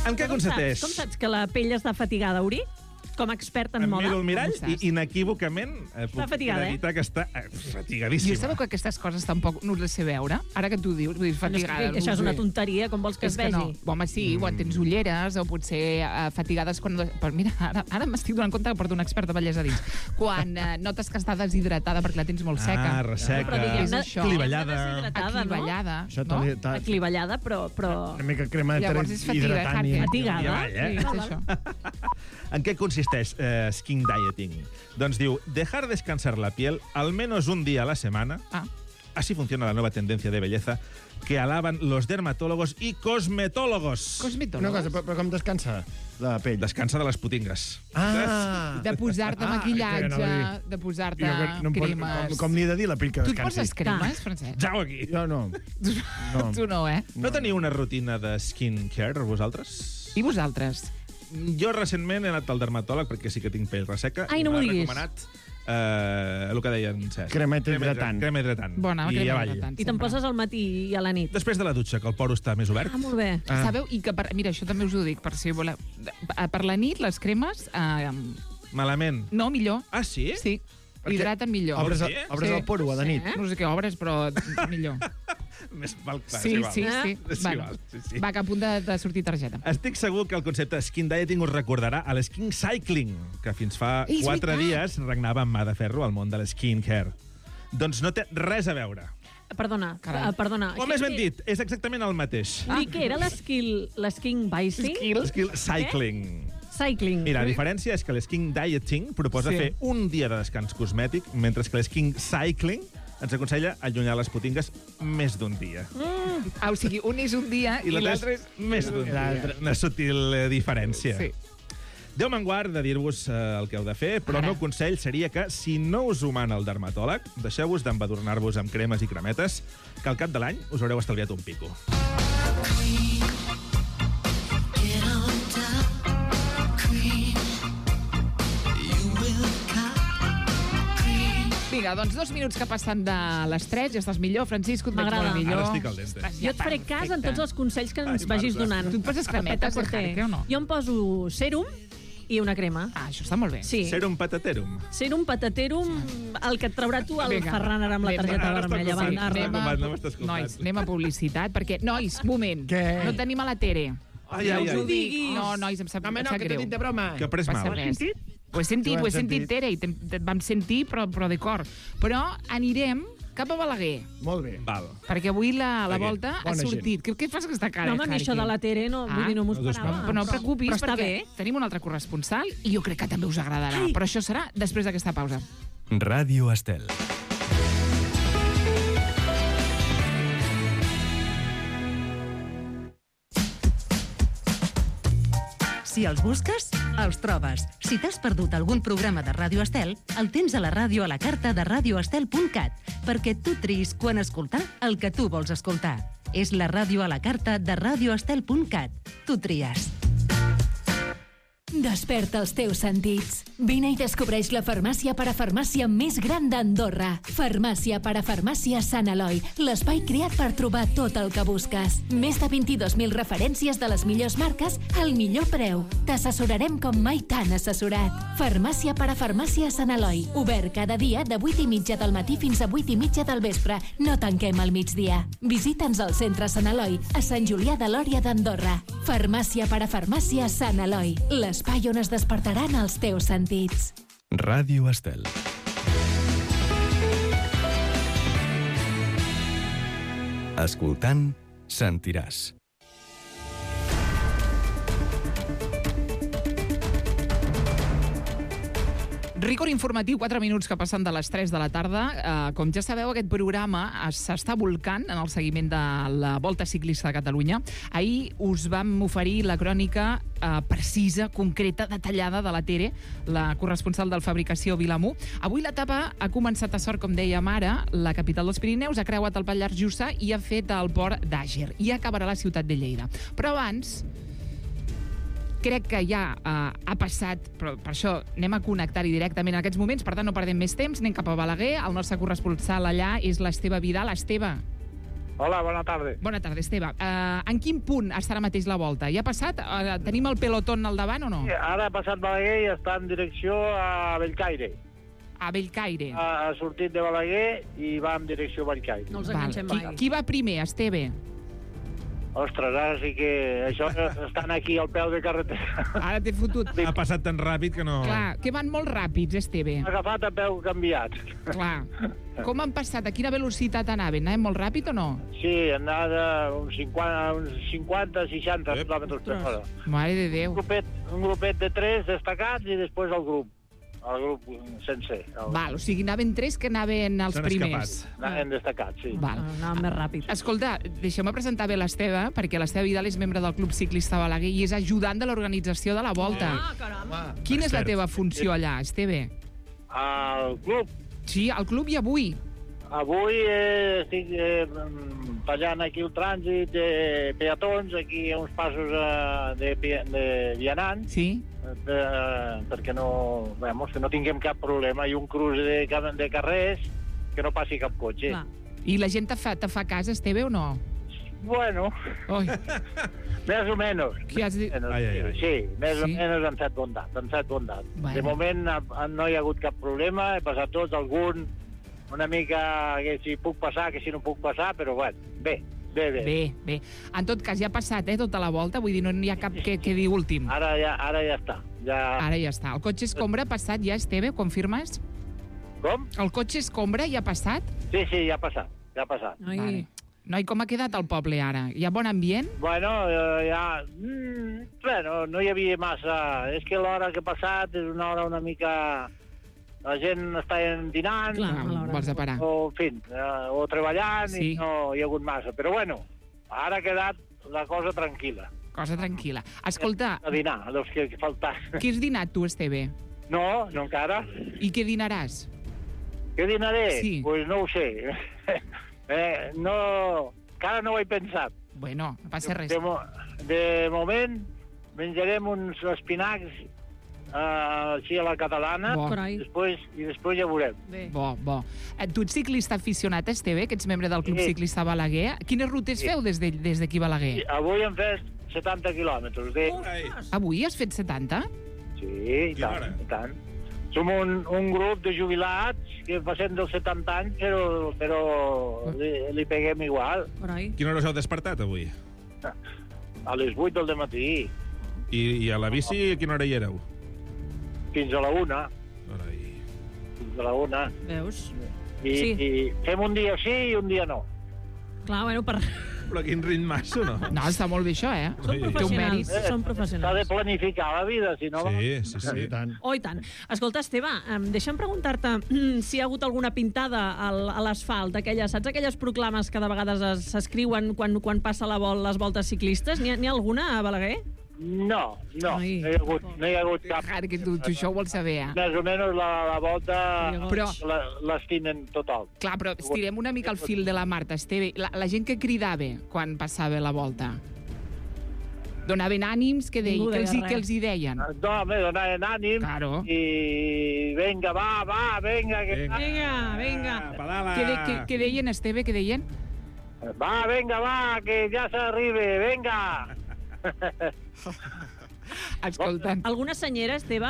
En què consisteix? Com saps que la pell està fatigada, Uri? Com a expert en Em moda. miro al mirall Com estàs? i inequívocament puc fatigada, acreditar que està fatigadíssima. Jo sabeu que aquestes coses tampoc no les sé veure? Ara que tu dius, vull dir, fatigada. Això és una tonteria, com vols que es vegi? No. Home, sí, quan tens ulleres o potser fatigades quan... Però mira, ara m'estic donant compte que porto un expert de bellesa dins. Quan notes que està deshidratada perquè la tens molt seca. Ah, resseca, Però diguem-ne, clivellada. deshidratada, no? Aclivellada, Això no? Aclivellada, però... Una mica crema Llavors és fatiga, hidratant. Harker. Fatigada. Sí, és això. ¿En qué consisteix skin dieting? Doncs diu, dejar descansar la piel al menos un día a la semana. Así funciona la nueva tendencia de belleza que alaban los dermatólogos y cosmetólogos. Una cosa, però com descansa la pell? Descansa de les putingues. Ah! De posar-te maquillatge, de posar-te cremes... Com li he de dir la pell que Tu et descansi? poses cremes, Francesc? Jau aquí. Jo no. Tu no, eh? No teniu una rutina de skincare, vosaltres? I vosaltres? Jo recentment he anat al dermatòleg perquè sí que tinc pell resseca. Ai, no m'ho M'ha diguis. recomanat el que deia en Cesc. Cremeta hidratant. Crema hidratant. Bona, I crema avall. hidratant. I te'n poses al matí i a la nit. Després de la dutxa, que el poro està més obert. Ah, molt bé. Sabeu? I que mira, això també us ho dic, per si voleu. Per la nit, les cremes... Malament. No, millor. Ah, sí? Sí. Hidraten millor. Obres el poro a la nit. No sé què obres, però millor. Més val, Sí, sí, sí. És igual, sí. Va, que a punt de sortir targeta. Estic segur que el concepte skin dieting us recordarà a l'skin cycling, que fins fa És 4 veritat. dies regnava amb mà de ferro al món de l'skin care. Doncs no té res a veure. Perdona. O més ben dit, és exactament el mateix. Vull dir que era l'esking bicing? Skill cycling. Cycling. Mira, la diferència és que l'skin dieting proposa fer un dia de descans cosmètic, mentre que l'skin cycling ens aconsella allunyar les putingues més d'un dia. O sigui, un és un dia i l'altre és més d'un dia. Una sutil diferència. Sí. Déu me'n guard de dir-vos el que heu de fer, però el meu consell seria que, si no us ho mana el dermatòleg, deixeu-vos d'embadurnar-vos amb cremes i cremetes, que al cap de l'any us haureu estalviat un pico. Vinga, doncs 2 minuts que passen de les 3, ja estàs millor, Francisco, et veig M'agrada. molt millor. Ara estic al dente. Jo et faré cas en tots els consells que ens vagis donant. Tu et poses cremetes, Harker, o no? Jo em poso sèrum i una crema. Ah, això està molt bé. Sí. Serum pataterum. Sèrum pataterum, el que et traurà tu el Vinga. Ferran ara amb la targeta Ara vermella. està Va, content. Arda. No m'estàs escoltant. Nois, anem a publicitat, perquè... Nois, moment. Què? No tenim a la Tere. Ai, ai, No us ho ai. diguis. No, nois, em sap, Home, em no, sap que t'he greu. dit de broma. Que ha pres Passa mal. res. Ho he sentit, Tere, i et vam sentir, però de cor. Però anirem cap a Balaguer, Molt bé. Val. perquè avui la Per què? volta ha Bona sortit. Què fas aquesta cara, No, home, a mi això de la Tere no, vull dir, no m'ho esperava. Però no et preocupis, Però està perquè bé. tenim un altre corresponsal i jo crec que també us agradarà. Ai. Però això serà després d'aquesta pausa. Ràdio Estel. Si els busques, els trobes. Si t'has perdut algun programa de Ràdio Estel, el tens a la ràdio a la carta de radioestel.cat, perquè tu triïs quan escoltar el que tu vols escoltar. És la ràdio a la carta de radioestel.cat. Tu tries. Desperta els teus sentits. Vine i descobreix la farmàcia parafarmàcia més gran d'Andorra. Farmàcia parafarmàcia Sant Eloi, l'espai creat per trobar tot el que busques. Més de 22.000 referències de les millors marques al millor preu. T'assessorarem com mai t'han assessorat. Farmàcia parafarmàcia Sant Eloi, obert cada dia de 8:30 del matí fins a 8:30 del vespre. No tanquem al migdia. Visita'ns al centre Sant Eloi, a Sant Julià de Lòria d'Andorra. Farmàcia parafarmàcia Sant Eloi, l'espai on es despertaran els teus sentits. Ràdio Estel. Escoltant, sentiràs. Rigor informatiu, 4 minuts que passen de les 3 de la tarda. Com ja sabeu, aquest programa s'està volcant en el seguiment de la Volta Ciclista de Catalunya. Ahir us vam oferir la crònica precisa, concreta, detallada de la Tere, la corresponsal del Fabricació Vilamur. Avui l'etapa ha començat a Sort, com dèiem ara, la capital dels Pirineus, ha creuat el Pallars Jussà i ha fet el port d'Àger. I acabarà a la ciutat de Lleida. Però abans... crec que ja ha passat, però per això anem a connectar-hi directament en aquests moments, per tant no perdem més temps, anem cap a Balaguer, el nostre corresponsal allà és l'Esteve Vidal. Esteve, Hola, bona tarda. Bona tarda, Esteve. En quin punt està ara mateix la volta? Ja ha passat? Tenim el pelotón al davant o no? Sí, ara ha passat Balaguer i està en direcció a Bellcaire. A Bellcaire. Ha sortit de Balaguer i va en direcció a Bellcaire. No els enganxem mai. Qui va primer, Esteve? Ostres, ara sí que això estan aquí al peu de carretera. Ara t'he fotut. Ha passat tan ràpid que no... Clar, que van molt ràpids, Esteve. Ha agafat a peu canviat. Clar. Com han passat? A quina velocitat anaven? Anaven molt ràpid o no? Sí, anava uns 50-60 quilòmetres per hora. Mare de Déu. Un grupet de 3 destacats i després el grup sencer. Val, o sigui, anaven 3 que anaven els primers. Anaven destacats, sí. Val. Anaven més ràpid. Escolta, deixeu-me presentar bé l'Esteve, perquè l'Esteve Vidal és membre del Club Ciclista Balaguer i és ajudant de l'organització de la Volta. Caramba. Quina és la teva funció allà, Esteve? Al club. Sí, al club i avui. Avui estic tallant aquí el trànsit de peatons, aquí hi ha uns passos de vianants, sí. Perquè que no tinguem cap problema. Hi ha un cruç de carrers que no passi cap cotxe. Clar. I la gent te fa cas, Esteve, o no? Bueno, Oi. més o menys. Què has dit? Sí, més o menys han fet bondat. Bueno. De moment no hi ha hagut cap problema, he passat tots, algun una mica que si puc passar, que si no puc passar, però bueno, bé. En tot cas, ja ha passat, tota la volta, vull dir, no hi ha cap que dir últim. Ara ja està. Ara ja està. El cotxe escombra ha passat ja, Esteve, confirmes? Com? El cotxe escombra ja ha passat? Sí, ja ha passat. Vale. Noi, com ha quedat el poble ara? Hi ha bon ambient? Bueno, no hi havia massa. És que l'hora que ha passat és una hora una mica... La gent està dinant, vols de parar. O treballant, i no hi ha hagut massa. Però bueno, ara ha quedat la cosa tranquil·la. Escolta... A dinar, els que falta. Què has dinat tu, Esteve? No encara. I què dinaràs? Què dinaré? Sí. Pues no ho sé. Encara no ho he pensat. Bueno, no passa res. De moment menjarem uns espinacs així a la catalana, i després ja veurem. Bo. Tu ets ciclista aficionat, Esteve, que ets membre del Club Ciclista Balaguer. Quines rutes feu des d'aquí Balaguer? Sí, avui hem fet 70 quilòmetres. Avui has fet 70? Sí, i tant. Som un grup de jubilats que passem dels 70 anys, però li peguem igual. Quina hora us heu despertat, avui? A les 8 del matí. I a la bici, a quina hora hi éreu? Fins a la 1. Fins a la 1. Veus? I fem un dia sí i un dia no. Clar, bueno, Però quin ritmasso, no? No, està molt bé això, eh? Són professionals. S'ha de planificar la vida, si no... Sí, tant. Oh, i tant. Escolta, Esteve, deixa'm preguntar-te si hi ha hagut alguna pintada a l'asfalt, saps aquelles proclames que de vegades s'escriuen quan passa les voltes ciclistes? N'hi ha alguna a Balaguer? No hi ha hagut cap. Que tu això ho vols saber, eh? Més o menys la volta l'estimen total. Clar, però estirem una mica el fil de la Marta, Esteve. La gent que cridava quan passava la volta? Donaven ànims? Què els hi deien? No, donaven ànims. Claro. I venga, venga. Vinga. Pedala. Què deien, Esteve, què deien? Venga, que ja s'arriba, venga. Escolta. Alguna senyera, Esteve?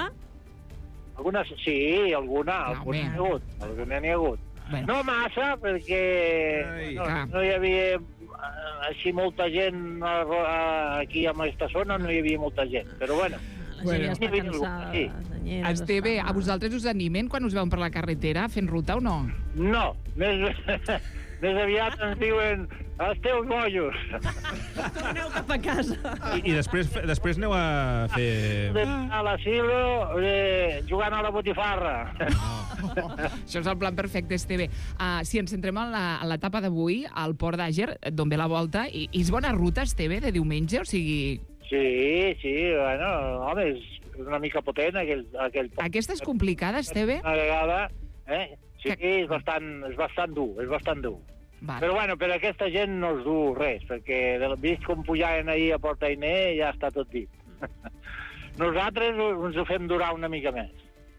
Sí, alguna n'hi ha hagut. No massa, perquè no hi havia així molta gent aquí a aquesta zona, no hi havia molta gent, però bueno. La gent ja està cansada. Esteve, a vosaltres us animen quan us veuen per la carretera fent ruta o no? No, més aviat ens diuen esteu bojos. Torneu cap a casa. I després aneu a fer... A l'asilo, jugant a la botifarra. Això és el plan perfecte, Esteve. Si ens centrem en l'etapa d'avui, al Port d'Àger, d'on ve la volta, i és bona ruta, Esteve, de diumenge? O sigui... Sí, bueno, home, és una mica potent aquell port. Aquesta és complicada, Esteve? Una vegada, sí, és bastant dur. Vale. Però bueno, per aquesta gent no es du res, perquè vist com pujaven ahir a Port Ainé ja està tot dit. Nosaltres ens ho fem durar una mica més.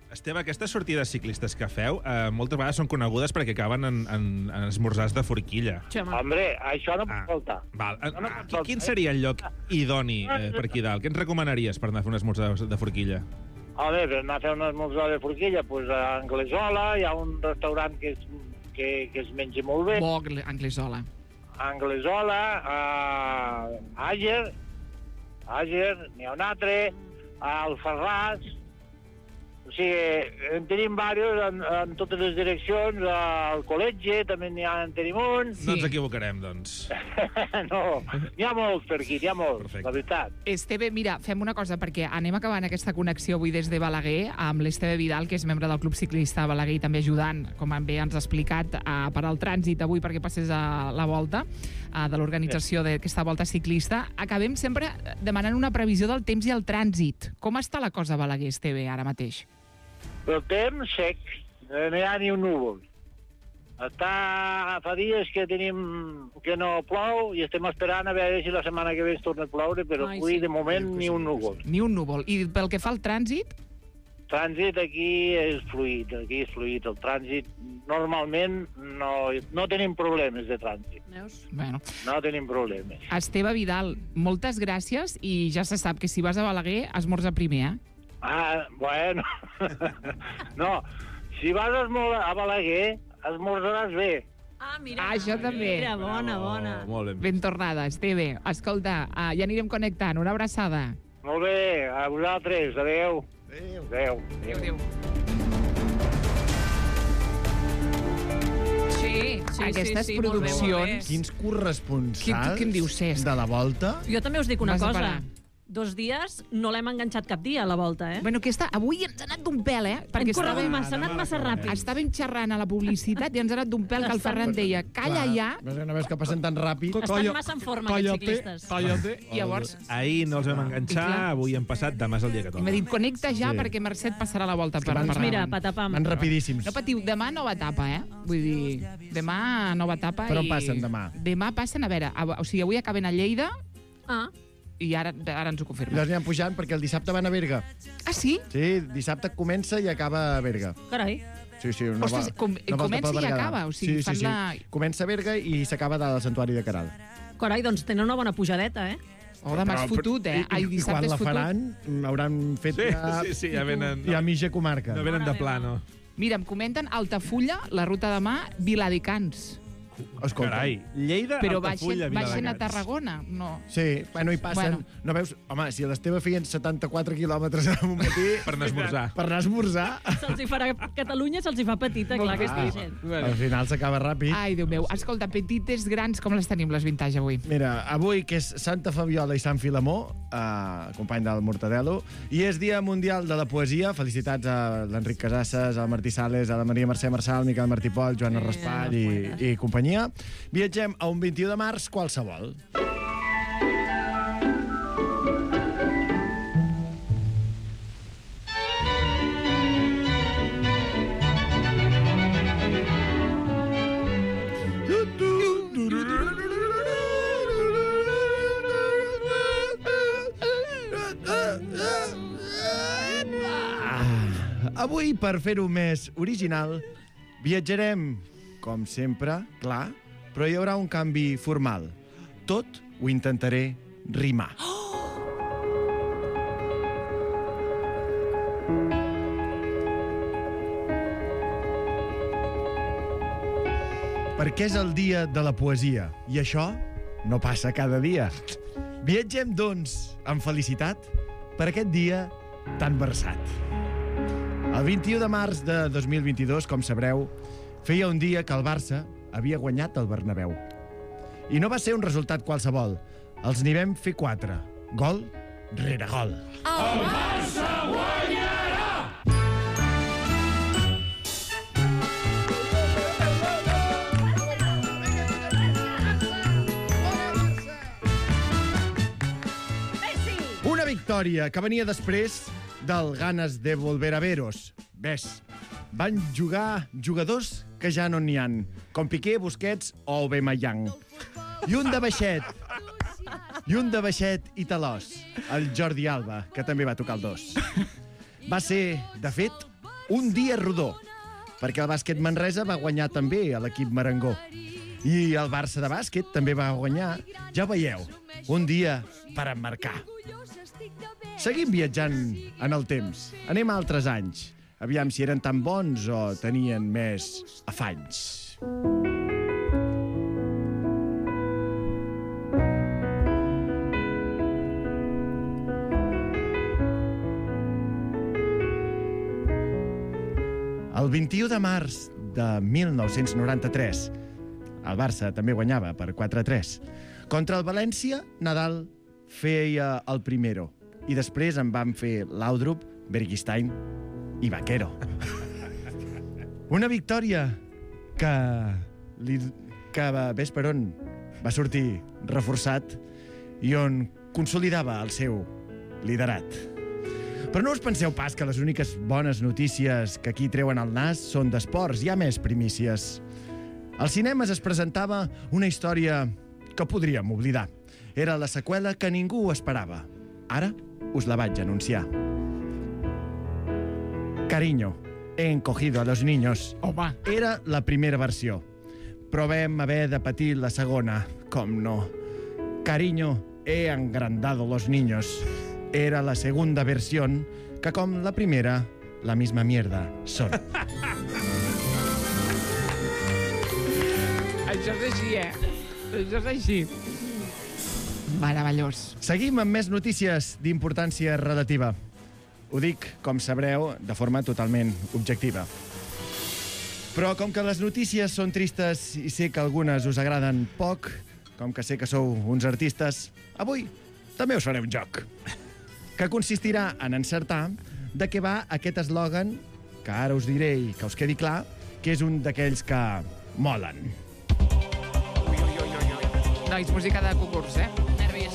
Esteve, aquestes sortides ciclistes que feu moltes vegades són conegudes perquè acaben en esmorzars de forquilla. Hombre, això no pot faltar. Val. Quin seria el lloc idoni per aquí dalt? Què ens recomanaries per anar a fer un esmorzar de forquilla? A veure, per anar a fer un esmorzar de forquilla, doncs a Anglesola hi ha un restaurant que es menja molt bé. Bo, Anglesola. Anglesola, Àger, n'hi ha un altre, al Ferraz. O sigui, en tenim diversos en totes les direccions, al col·legi també en tenim un. No ens equivocarem, doncs. No, n'hi ha molts per aquí, n'hi ha molts, la veritat. Esteve, mira, fem una cosa, perquè anem acabant aquesta connexió avui des de Balaguer amb l'Esteve Vidal, que és membre del Club Ciclista Balaguer i també ajudant, com bé ens ha explicat, per al trànsit avui perquè passés a la volta de l'organització d'aquesta volta ciclista. Acabem sempre demanant una previsió del temps i el trànsit. Com està la cosa a Balaguer, Esteve, ara mateix? El temps sec, no hi ha ni un núvol. Fa dies que no plou i estem esperant a veure si la setmana que ve es torna a ploure, però avui, de moment, ni un núvol. Ni un núvol. I pel que fa al trànsit? Trànsit aquí és fluid, El trànsit, normalment, no tenim problemes de trànsit. Bueno. No tenim problemes. Esteve Vidal, moltes gràcies i ja se sap que si vas a Balaguer, esmorza primer, Bueno. No, si vas a Balaguer, esmorzaràs bé. Mira. Això també. Mira, bona. Molt ben. Ben tornada, Esteve. Escolta, ja anirem connectant. Una abraçada. Molt bé, a vosaltres. Adéu. Adéu. Sí, aquestes produccions... Quins corresponsals Què em dius, Cesc? de la volta? Jo també us dic una Vas a cosa. parar. 2 dies no l'hem enganxat cap dia a la volta, Bueno, avui ens ha anat d'un pèl, Perquè s'ha anat massa ràpid. Estàvem xerrant a la publicitat i ens ha anat d'un pèl que el Ferran deia calla ja. No veus que passen tan ràpid. Estan massa en forma, aquests ciclistes. I llavors Ahir no els vam enganxar, avui hem passat, demà és el dia que toca. m'ha dit connecta ja perquè Mercè et passarà la volta per Mira, patapam. Van rapidíssims. No patiu, demà nova etapa, Vull dir, demà nova etapa. Per on passen demà? Demà passen, a veure, o sigui, avui acaben a Lleida i ara ens ho confirma. Llavors aniran pujant perquè el dissabte van a Berga. Ah, sí? Sí, dissabte comença i acaba a Berga. Carai. Sí, Ostres, comença i acaba, o sigui, fan la... Comença a Berga i s'acaba del santuari de Caral. Carai, doncs tenen una bona pujadeta, demà és fotut, I quan la faran, hauran fet Sí, ja venen... Ja mitja comarca. No venen de plano. Mira, em comenten Altafulla, la ruta de mà, Viladecans. Escolta. Carai, Lleida, Però Altafulla, baixen a Viladecans. Tarragona, no? Sí, bueno, hi passen. Bueno. No veus? Home, si a l'Esteve feien 74 quilòmetres a un matí... Per anar a esmorzar. Per anar a esmorzar. Se'ls hi farà... Catalunya se'ls hi fa petita, clar, aquesta gent. Al final s'acaba ràpid. Ai, Déu meu. Escolta, petites, grans, com les tenim les vintage avui? Mira, avui, que és Santa Fabiola i Sant Filemó, company del Mortadelo, i és Dia Mundial de la Poesia. Felicitats a l'Enric Casasses, al Martí Sales, a la Maria Mercè Marçal, Miquel Martí Pol, Joana Raspall i companyia. Viatgem a un 21 de març qualsevol. Avui, per fer-ho més original, viatjarem, com sempre, clar, però hi haurà un canvi formal. Tot ho intentaré rimar. Perquè és el dia de la poesia, i això no passa cada dia. Viatgem, doncs, amb felicitat per aquest dia tan versat. El 21 de març de 2022, com sabreu, feia un dia que el Barça havia guanyat el Bernabéu. I no va ser un resultat qualsevol. Els n'hi vam fer 4. Gol rere gol. El Barça guanyarà! Una victòria que venia després del ganes de volver a veros. Ves, van jugar jugadors que ja no n'hi han, com Piqué, Busquets o Aubameyang. I un de baixet i talòs, el Jordi Alba, que també va tocar el 2. Va ser, de fet, un dia rodó, perquè el bàsquet Manresa va guanyar també a l'equip Marangó. I el Barça de bàsquet també va guanyar, ja veieu, un dia per emmarcar. Seguim viatjant en el temps. Anem a altres anys. Aviam si eren tan bons o tenien més afanys. El 21 de març de 1993, el Barça també guanyava per 4-3. Contra el València, Nadal feia el primero. I després en van fer Laudrup, Bergstein i Vaquero. Una victòria que ves per on va sortir reforçat i on consolidava el seu liderat. Però no us penseu pas que les úniques bones notícies que aquí treuen al nas són d'esports. Hi ha més primícies. Als cinemes es presentava una història que podríem oblidar. Era la seqüela que ningú esperava. Ara us la vaig anunciar. Cariño, he encogido a los niños. Home. Era la primera versió, però vam haver de patir la segona, com no. Cariño, he engrandado los niños. Era la segunda versión, que com la primera, la misma mierda son. Això és així, Això és així. Meravellós. Seguim amb més notícies d'importància relativa. Ho dic, com sabreu, de forma totalment objectiva. Però com que les notícies són tristes i sé que algunes us agraden poc, com que sé que sou uns artistes, avui també us faré un joc, que consistirà en encertar de què va aquest eslògan, que ara us diré i que us quedi clar, que és un d'aquells que molen. Nois, música de concurs, Nervis.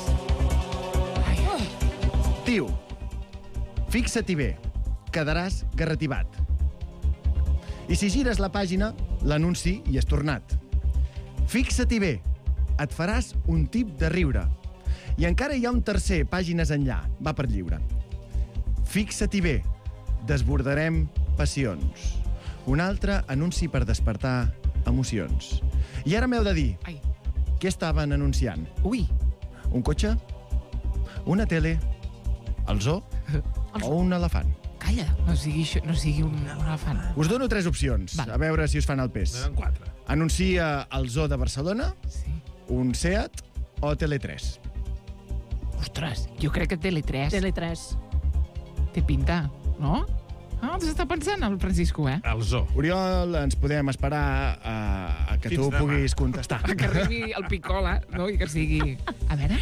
Tio, fixa-t'hi bé, quedaràs garrativat. I si gires la pàgina, l'anunci hi és tornat. Fixa-t'hi bé, et faràs un tip de riure. I encara hi ha un tercer, pàgines enllà, va per lliure. Fixa-t'hi bé, desbordarem passions. Un altre anunci per despertar emocions. I ara m'heu de dir, què estaven anunciant? Ui. Un cotxe? Una tele? El zoo? O un elefant? Calla, no sigui un elefant. Us dono 3 opcions, a veure si us fan el pes. Donen 4. Anuncia el zoo de Barcelona, un Seat o Tele3. Ostres, jo crec que Tele3. Tele3. Té pinta, no? Ah, t'està pensant, el Francisco, El zoo. Oriol, ens podem esperar a que tu puguis contestar. A que arribi el Picola, no? I que sigui... A veure...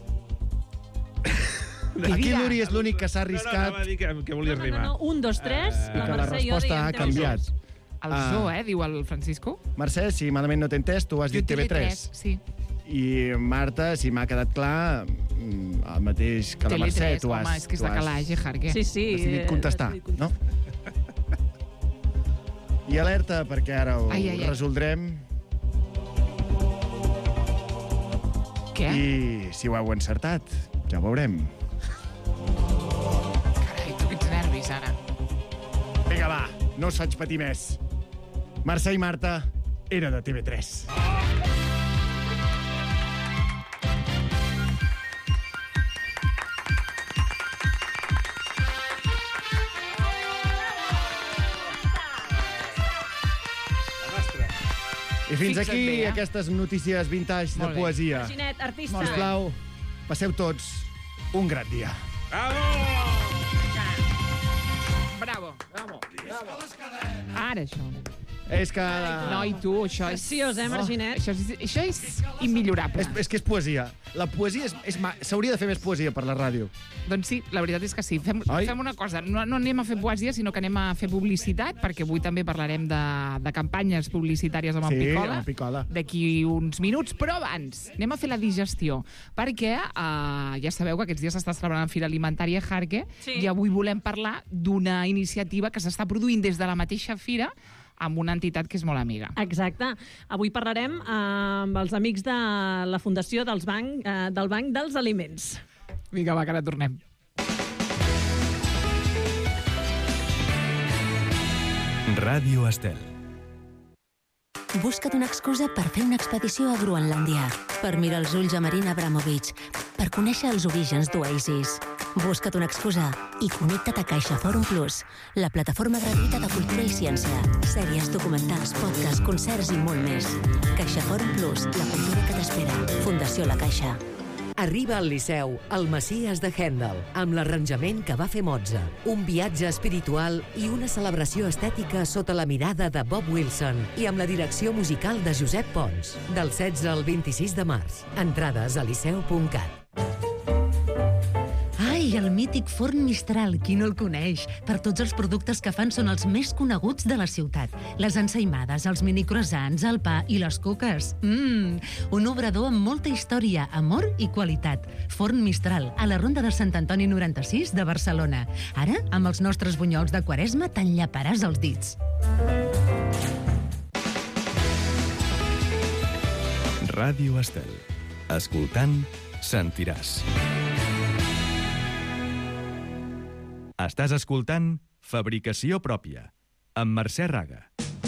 Aquí l'Uri és l'únic que s'ha arriscat... No, anava a dir que volies rimar. No, 1, 2, 3, que la resposta ha canviat. El zoo, diu el Francisco. Mercè, si malament no t'he entès, tu has dit TV3. Sí. I Marta, si m'ha quedat clar, el mateix que la Mercè, tu has... Home, és que és de calaix, Jarque. Sí. Decidit contestar, no? I alerta, perquè ara ho resoldrem. Què? I si ho heu encertat, ja ho veurem. Carai, tu quins nervis, ara. Vinga, va, no us faig patir més. Mercè i Marta era de TV3. I fins Fixa't aquí bé, aquestes notícies vintage de poesia. Ginet, artista. Sisplau, passeu tots un gran dia. Bravo. Ara, això. És que... No, i tu, això és... Preciós, Marginet? Això és immillorable. És que és poesia. La poesia s'hauria de fer més poesia per la ràdio. Doncs sí, la veritat és que sí. Fem una cosa, no anem a fer poesia, sinó que anem a fer publicitat, perquè avui també parlarem de campanyes publicitàries amb en Picola. Sí, amb Picola. D'aquí uns minuts, però abans anem a fer la digestió, perquè ja sabeu que aquests dies s'està celebrant la Fira Alimentària Jarque, i avui volem parlar d'una iniciativa que s'està produint des de la mateixa fira amb una entitat que és molt amiga. Exacte. Avui parlarem amb els amics de la Fundació del Banc dels Aliments. Vinga, va, que ara tornem. Ràdio Estel. Busca't una excusa per fer una expedició a Groenlàndia, per mirar els ulls a Marina Abramovic, per conèixer els orígens d'Oasis. Busca't una excusa i connecta't a CaixaForum Plus, la plataforma gratuïta de cultura i ciència, sèries, documentals, podcasts, concerts i molt més. CaixaForum Plus, la cultura que t'espera. Fundació La Caixa. Arriba al Liceu, el Messies de Händel, amb l'arranjament que va fer Mozart. Un viatge espiritual i una celebració estètica sota la mirada de Bob Wilson i amb la direcció musical de Josep Pons. Del 16 al 26 de març. Entrades a liceu.cat. Ai, el mític forn Mistral, qui no el coneix? Per tots els productes que fan són els més coneguts de la ciutat. Les ensaïmades, els mini croissants, el pa i les coques. Un obrador amb molta història, amor i qualitat. Forn Mistral, a la Ronda de Sant Antoni 96 de Barcelona. Ara, amb els nostres bunyols de Quaresma, t'enllaparàs els dits. Ràdio Estel. Escoltant, sentiràs. Estàs escoltant Fabricació Pròpia, amb Mercè Raga.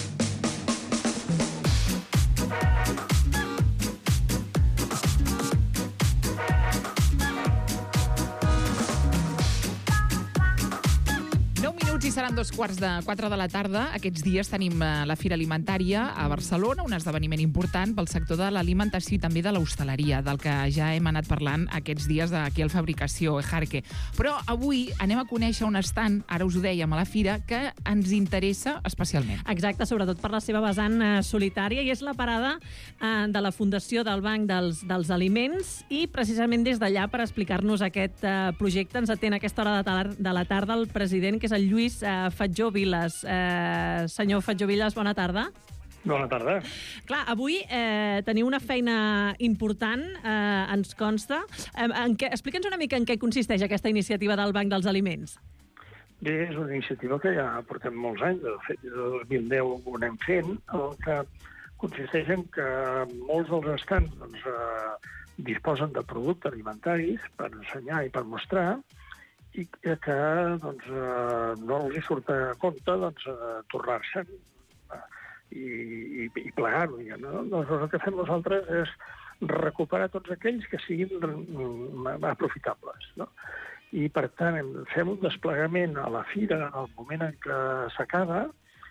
I seran 3:45 de la tarda. Aquests dies tenim la Fira Alimentària a Barcelona, un esdeveniment important pel sector de l'alimentació i també de l'hostaleria, del que ja hem anat parlant aquests dies aquí al Fabricació Ejarque. Però avui anem a conèixer un estand, ara us ho dèiem a la Fira, que ens interessa especialment. Exacte, sobretot per la seva vessant solitària, i és la parada de la Fundació del Banc dels Aliments, i precisament des d'allà, per explicar-nos aquest projecte, ens atén a aquesta hora de la tarda el president, que és el Lluís Fatjó Vilas. Senyor Fatjó Vilas, bona tarda. Bona tarda. Clar, avui teniu una feina important, ens consta. Explica'ns una mica en què consisteix aquesta iniciativa del Banc dels Aliments. Bé, és una iniciativa que ja portem molts anys. De fet, des del 2010 ho anem fent, el que consisteix en que molts dels estants disposen de productes alimentaris per ensenyar i per mostrar, i que no els hi surt a compte tornar-se'n i plegar-ho. El que fem nosaltres és recuperar tots aquells que siguin aprofitables. I, per tant, fem un desplegament a la fira al moment en què s'acaba,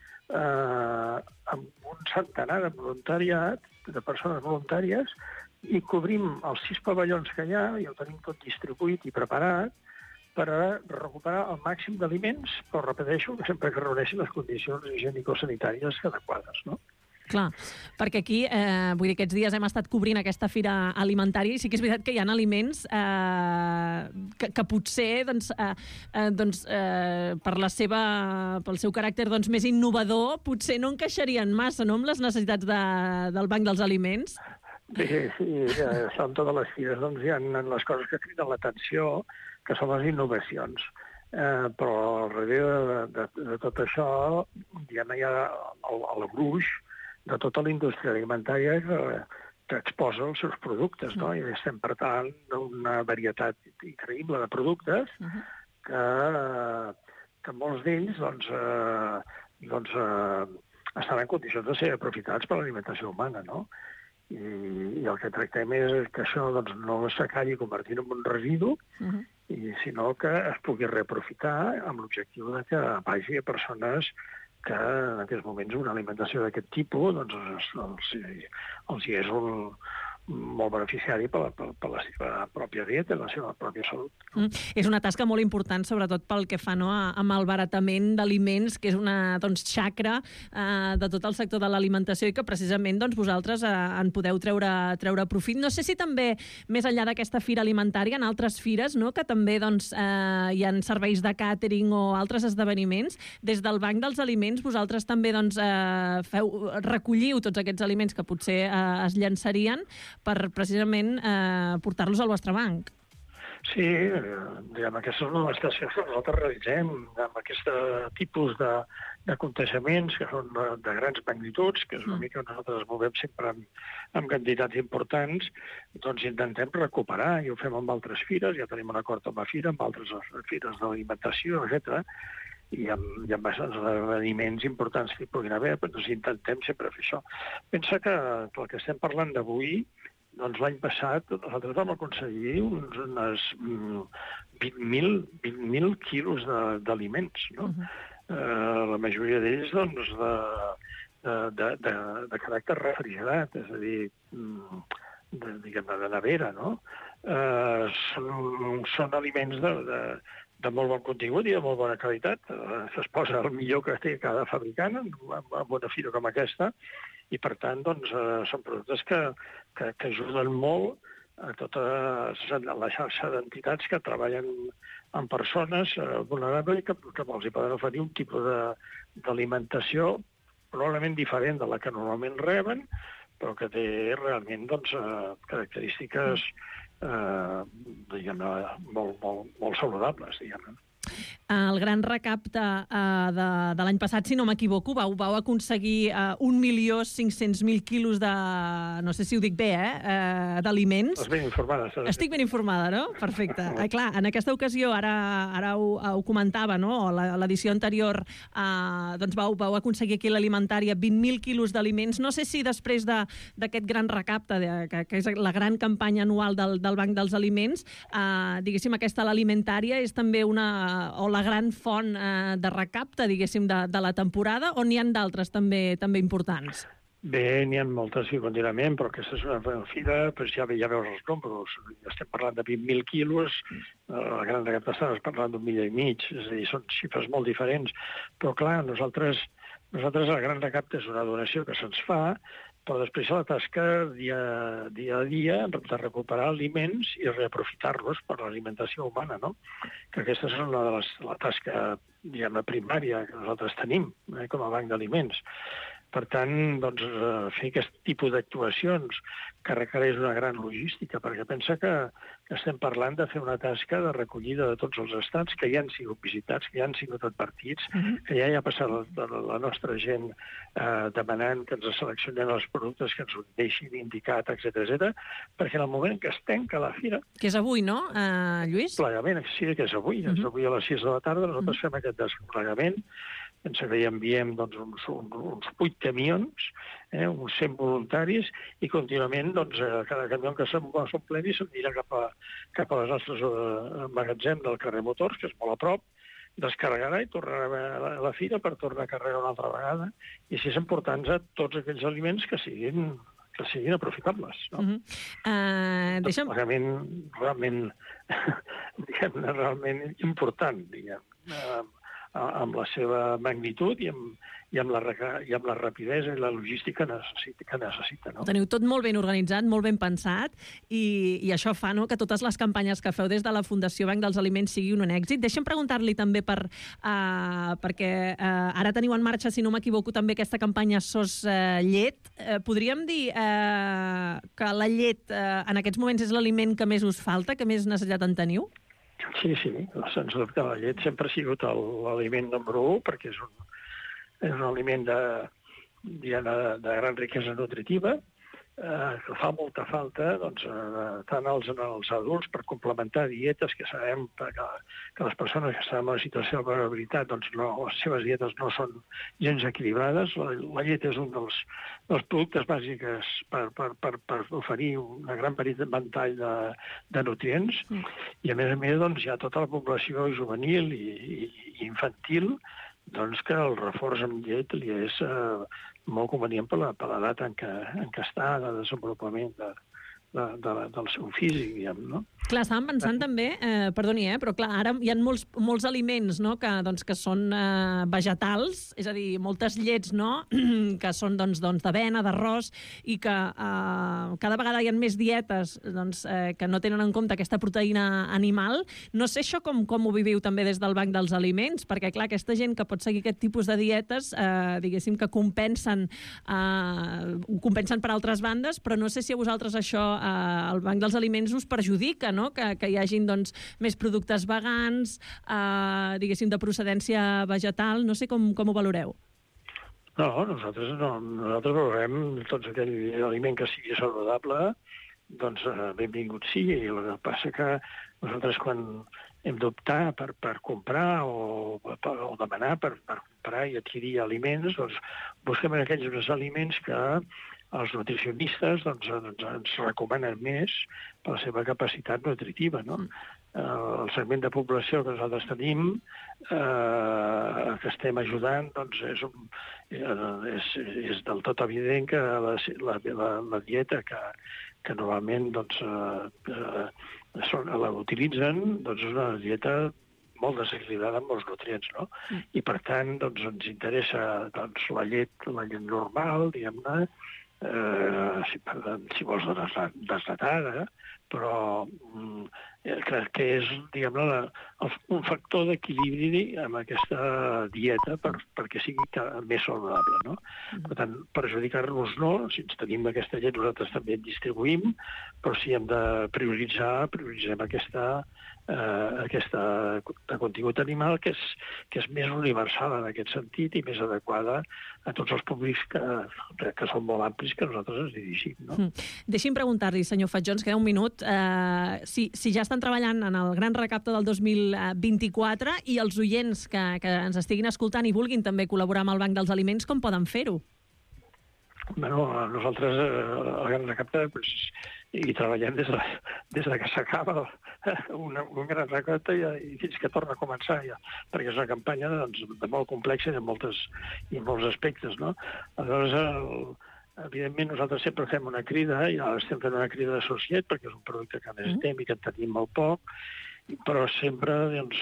amb un centenar de voluntariat, de persones voluntàries, i cobrim els 6 pavellons que hi ha, i ho tenim tot distribuït i preparat, per a recuperar el màxim d'aliments, però repeteixo, sempre que reuneixin les condicions higiènico-sanitàries adequades, no? Clar, perquè aquí, vull dir, aquests dies hem estat cobrint aquesta fira alimentària, i sí que és veritat que hi ha aliments que potser, pel seu caràcter més innovador, potser no encaixarien massa, no?, amb les necessitats del Banc dels Aliments. Bé, sí, això en totes les fires hi ha les coses que criden l'atenció, que són les innovacions. Però darrere de tot això hi ha el gruix de tota la indústria alimentària que exposa els seus productes, no? I estem, per tant, d'una varietat increïble de productes que molts d'ells estan en condicions de ser aprofitats per l'alimentació humana, no? I el que tractem és que això no s'acabi convertint en un residu, sinó que es pugui reaprofitar amb l'objectiu que vagi a persones que en aquests moments una alimentació d'aquest tipus els hi és molt beneficiari per la seva pròpia dieta i la seva pròpia salut. És una tasca molt important, sobretot pel que fa amb el baratament d'aliments, que és una xacra de tot el sector de l'alimentació, i que precisament vosaltres en podeu treure profit. No sé si també, més enllà d'aquesta fira alimentària, en altres fires, que també hi ha serveis de càtering o altres esdeveniments, des del Banc dels Aliments vosaltres també recolliu tots aquests aliments que potser es llançarien per precisament portar-los al vostre banc. Sí, aquesta és una de les tasques que nosaltres realitzem amb aquest tipus de contagiaments que són de grans magnituds, que és una mica on nosaltres movem sempre amb quantitats importants, intentem recuperar, i ho fem amb altres fires, ja tenim un acord amb la fira, amb altres fires d'alimentació, etc. i amb bastants esdeveniments importants que hi puguin haver, però doncs intentem sempre fer això. Pensa que el que estem parlant d'avui, doncs l'any passat nosaltres vam aconseguir uns 20.000 quilos d'aliments, no? La majoria d'ells, doncs, de caràcter refrigerat, és a dir, de nevera, no? Són aliments de molt bon contingut i de molt bona qualitat. Es posa el millor que té cada fabricant en una fira com aquesta i, per tant, doncs, són productes que ajuden molt a tota la xarxa d'entitats que treballen amb persones vulnerables i que els hi poden oferir un tipus d'alimentació probablement diferent de la que normalment reben, però que té realment doncs, característiques diguem-ne, molt saludables, diguem-ne. El gran recapte de l'any passat, si no m'equivoco, vau aconseguir 1.500.000 quilos de... no sé si ho dic bé, d'aliments. Estàs ben informada. Estic ben informada, no? Perfecte. Clar, en aquesta ocasió, ara ho comentava, no? L'edició anterior, doncs vau aconseguir aquí a l'alimentària 20.000 quilos d'aliments. No sé si després d'aquest gran recapte, que és la gran campanya anual del Banc dels Aliments, diguéssim, aquesta l'alimentària és també o la gran font de recapte, diguéssim, de la temporada, o n'hi ha d'altres també importants? Bé, n'hi ha moltes contínuament, però aquesta és una fira, doncs ja veus els números. Estem parlant de 20.000 quilos, la gran recaptació estem parlant d'1,5 milions, és a dir, són xifres molt diferents. Però, clar, nosaltres el gran recapte és una donació que se'ns fa, però després la tasca dia a dia de recuperar aliments i reaprofitar-los per l'alimentació humana, no? Que aquesta és una de la tasca, diguem-ne, primària que nosaltres tenim com a banc d'aliments. Per tant, doncs, fer aquest tipus d'actuacions que requereix una gran logística, perquè pensa que estem parlant de fer una tasca de recollida de tots els estats que ja han sigut visitats, que ja han sigut advertits, que ja hi ha passat la nostra gent demanant que ens seleccionem els productes, que ens ho deixin indicat, etc, perquè en el moment que es tanca la fira... Que és avui, no, Lluís? Plegament, sí, que és avui. És avui a les 6 de la tarda, nosaltres fem aquest desplegament. Pensa que hi enviem doncs, uns 8 camions, uns 100 voluntaris, i contínuament cada camió que s'ompleni s'anirà cap a les nostres magatzems del carrer Motors, que és molt a prop, descarregarà i tornarà a la fira per tornar a carregar una altra vegada, i així s'emportant-se tots aquells aliments que siguin aprofitables. No? Deixa'm... Realment important, diguem, amb la seva magnitud i amb la rapidesa i la logística que necessita. No? Ho teniu tot molt ben organitzat, molt ben pensat, i això fa, no?, que totes les campanyes que feu des de la Fundació Banc dels Aliments siguin un èxit. Deixa'm preguntar-li també perquè ara teniu en marxa, si no m'equivoco, també aquesta campanya SOS Llet. Podríem dir que la llet en aquests moments és l'aliment que més us falta, que més necessitat en teniu? Sí, sens dubte. La llet sempre ha sigut l'aliment número 1, perquè és un aliment de gran riquesa nutritiva, que fa molta falta tant als adults per complementar dietes que sabem que les persones que estan en una situació de vulnerabilitat, les seves dietes no són gens equilibrades. La llet és un dels productes bàsics per oferir una gran ventall de nutrients, i a més hi ha tota la població juvenil i infantil que el reforç amb llet li és molt convenient per l'edat en què està, de desenvolupament del seu físic, diguem, no? Clar, estàvem pensant també, perdoni, però clar, ara hi ha molts aliments, no?, que són vegetals, és a dir, moltes llets, no?, que són d'avena, d'arròs, i que cada vegada hi ha més dietes que no tenen en compte aquesta proteïna animal. No sé això com ho viviu també des del Banc dels Aliments, perquè clar, aquesta gent que pot seguir aquest tipus de dietes, diguéssim que compensen per altres bandes, però no sé si a vosaltres això, el Banc dels Aliments, us perjudica, no?, que hi hagin més productes vegans, diguéssim, de procedència vegetal. No sé com ho valoreu. No, nosaltres valorem tot aquell aliment que sigui saludable, benvingut sigui. El que passa que nosaltres, quan hem d'optar per comprar o demanar per comprar i adquirir aliments, doncs busquem aquells aliments que els nutricionistes ens recomanen més per la seva capacitat nutritiva, no? El segment de població que nosaltres tenim, que estem ajudant, doncs és del tot evident que la dieta que normalment l'utilitzen és una dieta molt desequilibrada amb molts nutrients, no? I per tant ens interessa la llet normal, diguem-ne, si vols desnatada, però crec que és, diguem-ne, un factor d'equilibri amb aquesta dieta perquè sigui més saludable, no? Per tant, perjudicar-nos no, si ens tenim aquesta llet nosaltres també en distribuïm, però si hem de prioritzar, prioritzem aquesta de contingut animal que és més universal en aquest sentit i més adequada a tots els públics que són molt amplis que nosaltres ens dirigim, no? Deixi'm preguntar-li, senyor Fatjó, ens queda un minut, si ja estan treballant en el gran recapte del 2024 i els oients que ens estiguin escoltant i vulguin també col·laborar amb el Banc dels Aliments, com poden fer-ho? Bueno, nosaltres al gran recapte hi treballem des que s'acaba un gran recapte i fins que torna a començar ja, perquè és una campanya de molt complexa i de molts aspectes, no? Aleshores, evidentment, nosaltres sempre fem una crida, i ara estem fent una crida d'associat, perquè és un producte que necessitem i que en tenim molt poc, però sempre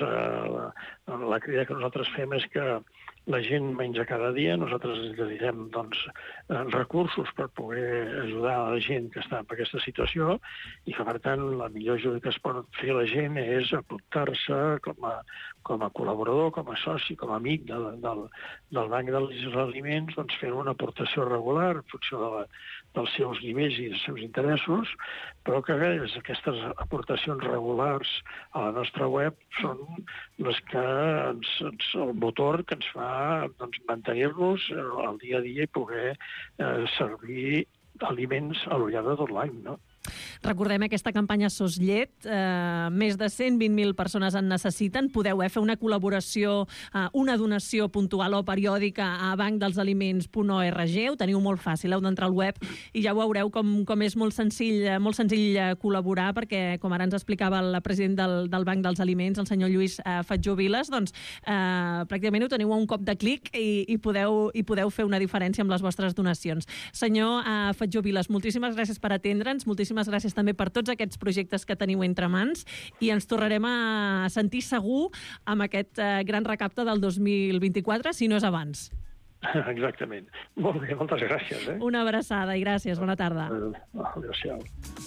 la crida que nosaltres fem és que la gent menja cada dia, nosaltres ens dediquem recursos per poder ajudar a la gent que està en aquesta situació i que, per tant, la millor ajuda que es pot fer la gent és apuntar-se com a col·laborador, com a soci, com a amic del Banc dels Aliments, fent una aportació regular en funció dels seus nivells i dels seus interessos, però que aquestes aportacions regulars a la nostra web són les que el motor que ens fa mantenir-nos al dia a dia i poder servir aliments a lo llarg de tot l'any, no? Recordem aquesta campanya Sos Llet, més de 120.000 persones en necessiten. Podeu fer una col·laboració, una donació puntual o periòdica a bancdelsaliments.org. Ho teniu molt fàcil, heu d'entrar al web i ja veureu com és molt senzill col·laborar, perquè, com ara ens explicava el president del Banc dels Aliments, el senyor Lluís Fatjó Viles, doncs pràcticament ho teniu a un cop de clic i podeu fer una diferència amb les vostres donacions. Senyor Fatjó Viles, moltíssimes gràcies per atendre'ns, moltíssimes gràcies també per tots aquests projectes que teniu entre mans i ens tornarem a sentir segur amb aquest gran recapte del 2024, si no és abans. Exactament. Molt bé, moltes gràcies. Una abraçada i gràcies. Bona tarda. Adéu-siau.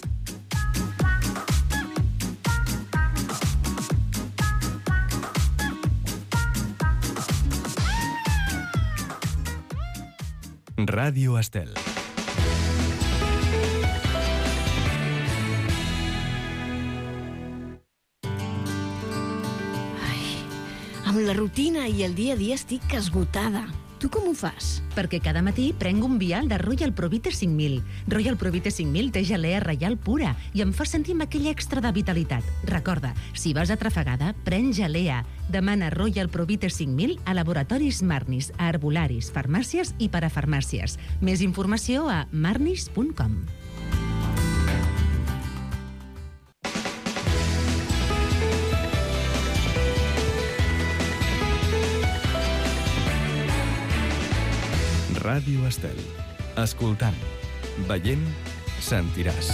Ràdio Estel. Amb la rutina i el dia a dia estic esgotada. Tu com ho fas? Perquè cada matí prenc un vial de Royal Provite 5.000. Royal Provite 5.000 té gelea reial pura i em fa sentir amb aquell extra de vitalitat. Recorda, si vas atrafegada, pren gelea. Demana Royal Provite 5.000 a laboratoris Marnis, a herbolaris, farmàcies i parafarmàcies. Més informació a marnis.com. Ràdio Estel. Escoltant, veient, sentiràs.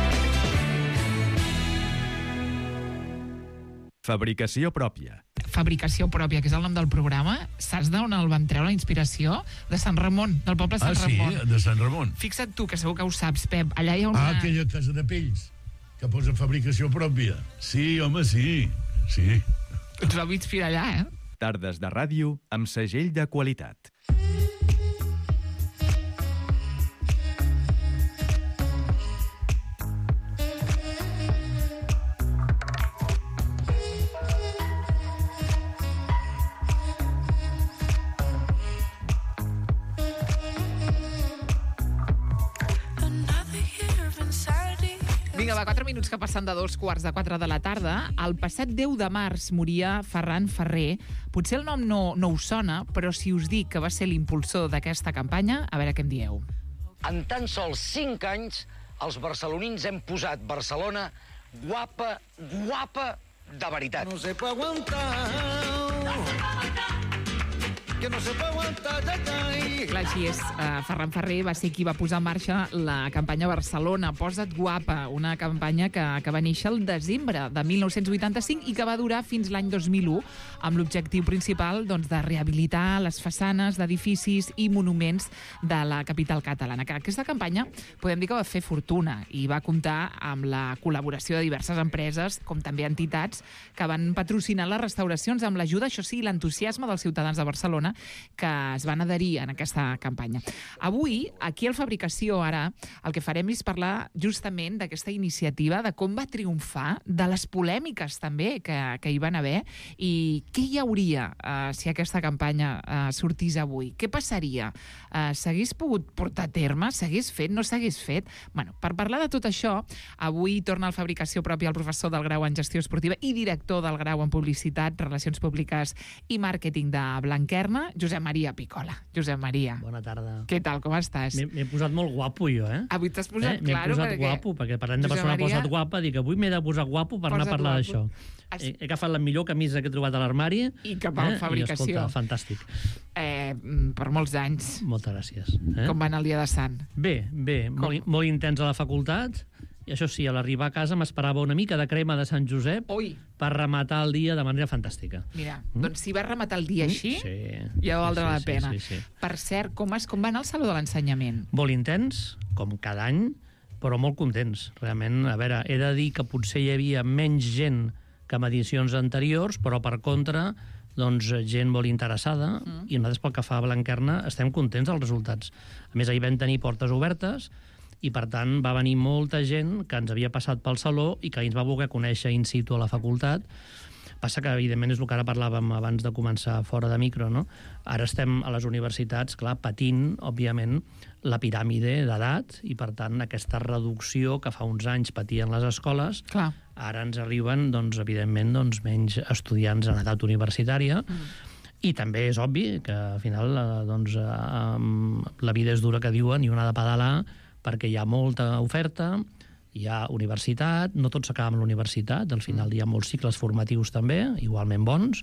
Fabricació pròpia. Fabricació pròpia, que és el nom del programa. Saps d'on el van treure la inspiració? De Sant Ramon, del poble Sant Ramon. Ah, sí? De Sant Ramon. Fixa't tu, que segur que ho saps, Pep. Allà hi ha una... aquella casa de pells, que posa fabricació pròpia. Sí, home, sí. Sí. Ens vau inspirar allà, Tardes de ràdio amb segell de qualitat. Vinga, va, 4 minuts que passen de 2:45 de la tarda. El passat 10 de març moria Ferran Ferrer. Potser el nom no us sona, però si us dic que va ser l'impulsor d'aquesta campanya, a veure què em dieu. En tan sols 5 anys, els barcelonins hem posat Barcelona guapa, guapa de veritat. No se puede aguantar. Que no se puede aguantar, Clar, així és. Ferran Ferrer va ser qui va posar en marxa la campanya Barcelona, Posa't guapa, una campanya que va néixer el desembre de 1985 i que va durar fins l'any 2001, amb l'objectiu principal doncs, de rehabilitar les façanes d'edificis i monuments de la capital catalana. Aquesta campanya podem dir que va fer fortuna i va comptar amb la col·laboració de diverses empreses, com també entitats, que van patrocinar les restauracions amb l'ajuda, això sí, l'entusiasme dels ciutadans de Barcelona, que es van adherir en aquesta campanya. Avui, aquí al Fabricació, ara, el que farem és parlar justament d'aquesta iniciativa, de com va triomfar, de les polèmiques també que hi van haver, i què hi hauria si aquesta campanya sortís avui? Què passaria? S'hagués pogut portar a terme? S'hagués fet? No s'hagués fet? Bueno, per parlar de tot això, avui torna al Fabricació propi el professor del grau en Gestió Esportiva i director del grau en Publicitat, Relacions Públiques i Màrqueting de Blanquerna, Josep Maria Picola. Josep Maria. Bona tarda. Què tal, com estàs? M'he posat molt guapo, jo, eh? Avui t'has posat, claro, m'he posat guapo, perquè parlem de persona posat guapa, dic, avui m'he de posar guapo per anar a parlar d'això. He agafat la millor camisa que he trobat a l'armari. I cap a la Fabricació. I, escolta, fantàstic. Per molts anys. Moltes gràcies. Com va anar el dia de Sant? Bé, molt intens a la facultat. I això sí, a l'arribar a casa m'esperava una mica de crema de Sant Josep per rematar el dia de manera fantàstica. Mira, doncs si vas rematar el dia així, ja valdrà la pena. Sí. Per cert, com va anar el Saló de l'Ensenyament? Molt intens, com cada any, però molt contents. Realment, a veure, he de dir que potser hi havia menys gent que en edicions anteriors, però per contra, doncs, gent molt interessada, i nosaltres pel que fa a Blanquerna estem contents dels resultats. A més, ahir vam tenir portes obertes, i per tant va venir molta gent que ens havia passat pel saló i que ens va voler conèixer in situ a la facultat. Passa que, evidentment, és el que ara parlàvem abans de començar fora de micro, no? Ara estem a les universitats, clar, patint, òbviament, la piràmide d'edat i, per tant, aquesta reducció que fa uns anys patien les escoles, ara ens arriben, doncs, evidentment, doncs, menys estudiants en edat universitària. I també és obvi que, al final, doncs, la vida és dura, que diuen, i una ha de pedalar, perquè hi ha molta oferta, hi ha universitat, no tot s'acaba amb l'universitat, al final hi ha molts cicles formatius també, igualment bons.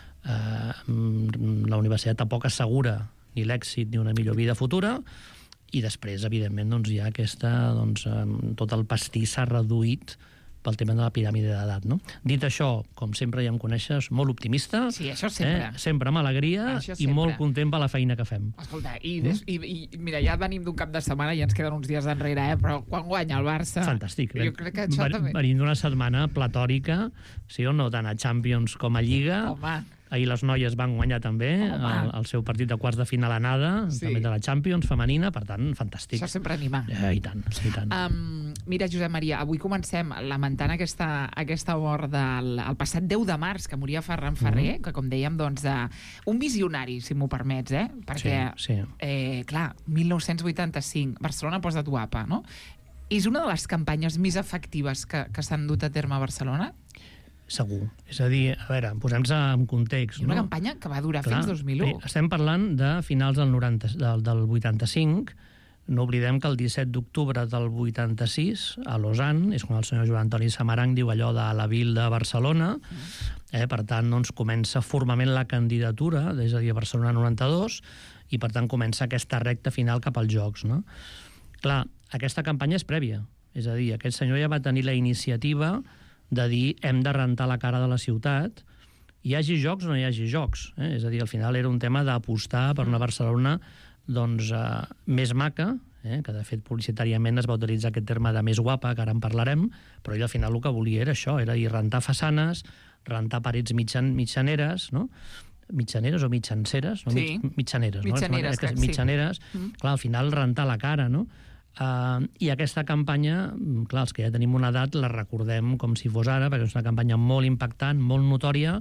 La universitat tampoc assegura ni l'èxit ni una millor vida futura, i després, evidentment, doncs, hi ha tot el pastís s'ha reduït pel tema de la piràmide d'edat, no? Dit això, com sempre ja em coneixes, molt optimista. Sí, això sempre. Sempre amb alegria i molt content per la feina que fem. Escolta, i mira, ja venim d'un cap de setmana i ens queden uns dies enrere, però quan guanya el Barça... Fantàstic. Jo crec que això també... Venim d'una setmana platòrica, sí o no, tant a Champions com a Lliga. Home. Ahir les noies van guanyar també el seu partit de quarts de final anada, també de la Champions femenina, per tant, fantàstic. Això sempre anima. I tant, i tant. Mira, Josep Maria, avui comencem lamentant aquesta mort el passat 10 de març, que moria Ferran Ferrer, que, com dèiem, doncs, un visionari, si m'ho permets, perquè, clar, 1985, Barcelona Posa't guapa, no? És una de les campanyes més efectives que s'han dut a terme a Barcelona? Segur. És a dir, a veure, posem-nos en context. I una campanya que va durar fins 2001. Estem parlant de finals del 85. No oblidem que el 17 d'octubre del 86, a Lausanne, és quan el senyor Joan Antoni Samaranch diu allò de la vil de Barcelona. Per tant, doncs, comença formalment la candidatura, és a dir, a Barcelona 92, i per tant comença aquesta recta final cap als Jocs, no? Clar, aquesta campanya és prèvia. És a dir, aquest senyor ja va tenir la iniciativa de dir hem de rentar la cara de la ciutat, hi hagi jocs o no hi hagi jocs. És a dir, al final era un tema d'apostar per una Barcelona doncs, més maca, que de fet publicitàriament es va utilitzar aquest terme de més guapa, que ara en parlarem, però ell al final el que volia era això, era dir, rentar façanes, rentar parets mitjaneres, no? Mitjaneres o mitjanceres? No? Sí. Mitjaneres, no? Mitjaneres, crec, mitjaneres. Clar, al final rentar la cara, no? I aquesta campanya, clar, els que ja tenim una edat la recordem com si fos ara, perquè és una campanya molt impactant, molt notòria,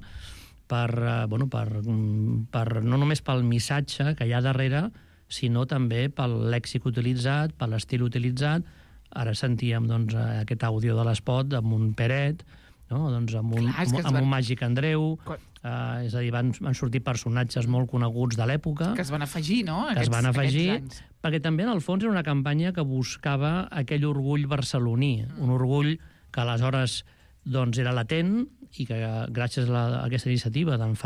no només pel missatge que hi ha darrere, sinó també per lèxic utilitzat, per l'estil utilitzat, Ara sentíem aquest àudio de l'espot amb un Peret, no? Amb un Màgic Andreu, és a dir, van sortir personatges molt coneguts de l'època. Que es van afegir, no? Que es van afegir, perquè també en el fons era una campanya que buscava aquell orgull barceloní, un orgull que aleshores era latent i que gràcies a aquesta iniciativa d'en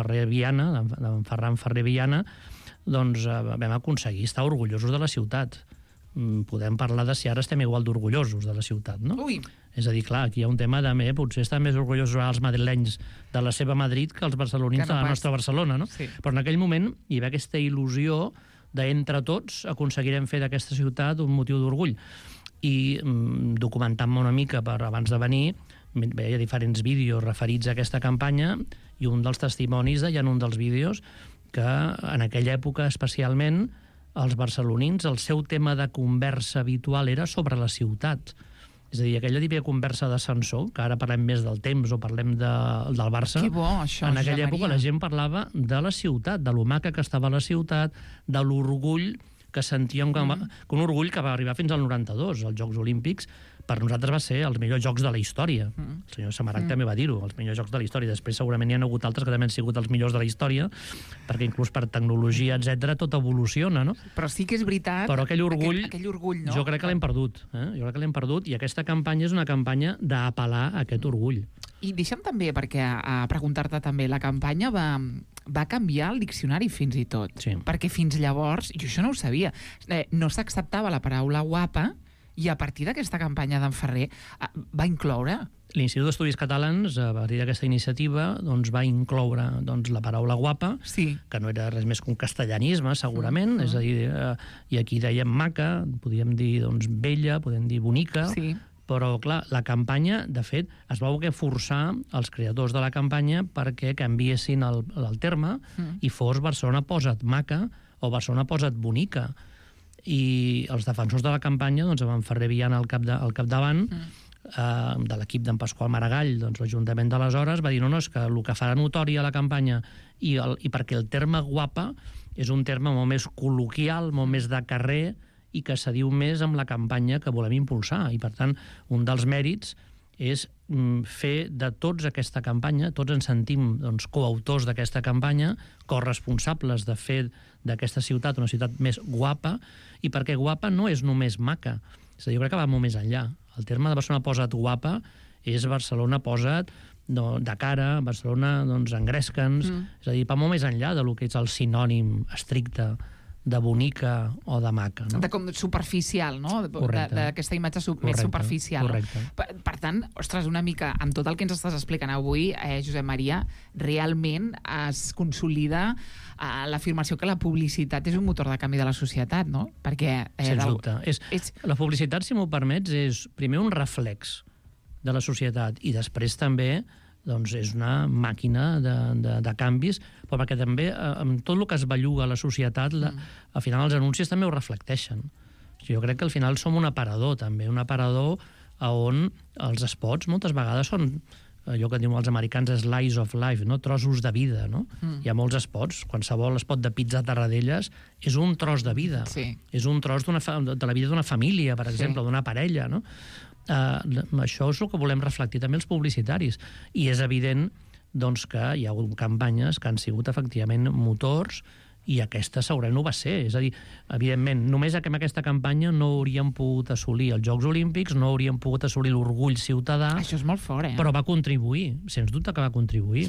Ferran Ferrer Viana, vam aconseguir estar orgullosos de la ciutat. Podem parlar de si ara estem igual d'orgullosos de la ciutat, no? Ui! És a dir, clar, aquí hi ha un tema de potser estan més orgullosos els madrilenys de la seva Madrid que els barcelonins de la nostra Barcelona, no? Sí. Però en aquell moment hi havia aquesta il·lusió d'entre tots aconseguirem fer d'aquesta ciutat un motiu d'orgull. I documentant-me una mica abans de venir, veia diferents vídeos referits a aquesta campanya i un dels testimonis deia en un dels vídeos que en aquella època especialment els barcelonins, el seu tema de conversa habitual era sobre la ciutat. És a dir, aquella típica conversa d'ascensor, que ara parlem més del temps o parlem del Barça, que bo, això, en aquella època la gent parlava de la ciutat, de lo maca que estava la ciutat, de l'orgull que sentíem, un orgull que va arribar fins al 92, als Jocs Olímpics, per nosaltres va ser els millors jocs de la història. El senyor Samaranch també va dir-ho, els millors jocs de la història. Després segurament hi ha hagut altres que també han sigut els millors de la història, perquè inclús per tecnologia, etc tot evoluciona, no? Però sí que és veritat... Però aquell orgull no? Jo crec que l'hem perdut. Jo crec que l'hem perdut, i aquesta campanya és una campanya d'apel·lar a aquest orgull. I deixa'm també, perquè a preguntar-te també, la campanya va canviar el diccionari fins i tot. Sí. Perquè fins llavors, jo això no ho sabia, no s'acceptava la paraula guapa, i a partir d'aquesta campanya d'en Ferrer va incloure... L'Institut d'Estudis Catalans, a partir d'aquesta iniciativa, va incloure la paraula guapa, que no era res més que un castellanisme, segurament, és a dir, i aquí dèiem maca, podíem dir bella, podem dir bonica, però, clar, la campanya, de fet, es va voler forçar els creadors de la campanya perquè canviessin el terme i fos Barcelona posa't maca o Barcelona posa't bonica. I els defensors de la campanya, amb en Ferrer Viana al capdavant, de l'equip d'en Pasqual Maragall, l'Ajuntament d'aleshores, va dir no, és que el que farà notòria la campanya i perquè el terme guapa és un terme molt més col·loquial, molt més de carrer i que se diu més amb la campanya que volem impulsar. I, per tant, un dels mèrits és fer de tots aquesta campanya, tots ens sentim coautors d'aquesta campanya, corresponsables de fer d'aquesta ciutat una ciutat més guapa, i perquè guapa no és només maca. És a dir, jo crec que va molt més enllà. El terme de Barcelona posa't guapa és Barcelona posa't de cara, Barcelona engresca'ns, és a dir, va molt més enllà del que és el sinònim estricte de bonica o de maca. No? De com superficial, no? D'aquesta imatge més superficial. Correcte. Per tant, ostres, una mica, amb tot el que ens estàs explicant avui, Josep Maria, realment es consolida l'afirmació que la publicitat és un motor de canvi de la societat, no? Perquè... Sens dubte. La publicitat, si m'ho permets, és primer un reflex de la societat i després també és una màquina de canvis, però perquè també amb tot el que es belluga a la societat, al final els anuncis també ho reflecteixen. Jo crec que al final som un aparador, també, un aparador on els spots moltes vegades són allò que diuen els americans slice of life, no? Trossos de vida, no? Hi ha molts spots, qualsevol spot de pizza a Tarradellas és un tros de vida, és un tros de la vida d'una família, per exemple, d'una parella, no? Això és el que volem reflectir també els publicitaris, i és evident que hi ha hagut campanyes que han sigut efectivament motors, i aquesta segurament ho va ser. És a dir, evidentment, només amb aquesta campanya no hauríem pogut assolir els Jocs Olímpics, no hauríem pogut assolir l'orgull ciutadà. Això és molt fort, però va contribuir, sens dubte que va contribuir.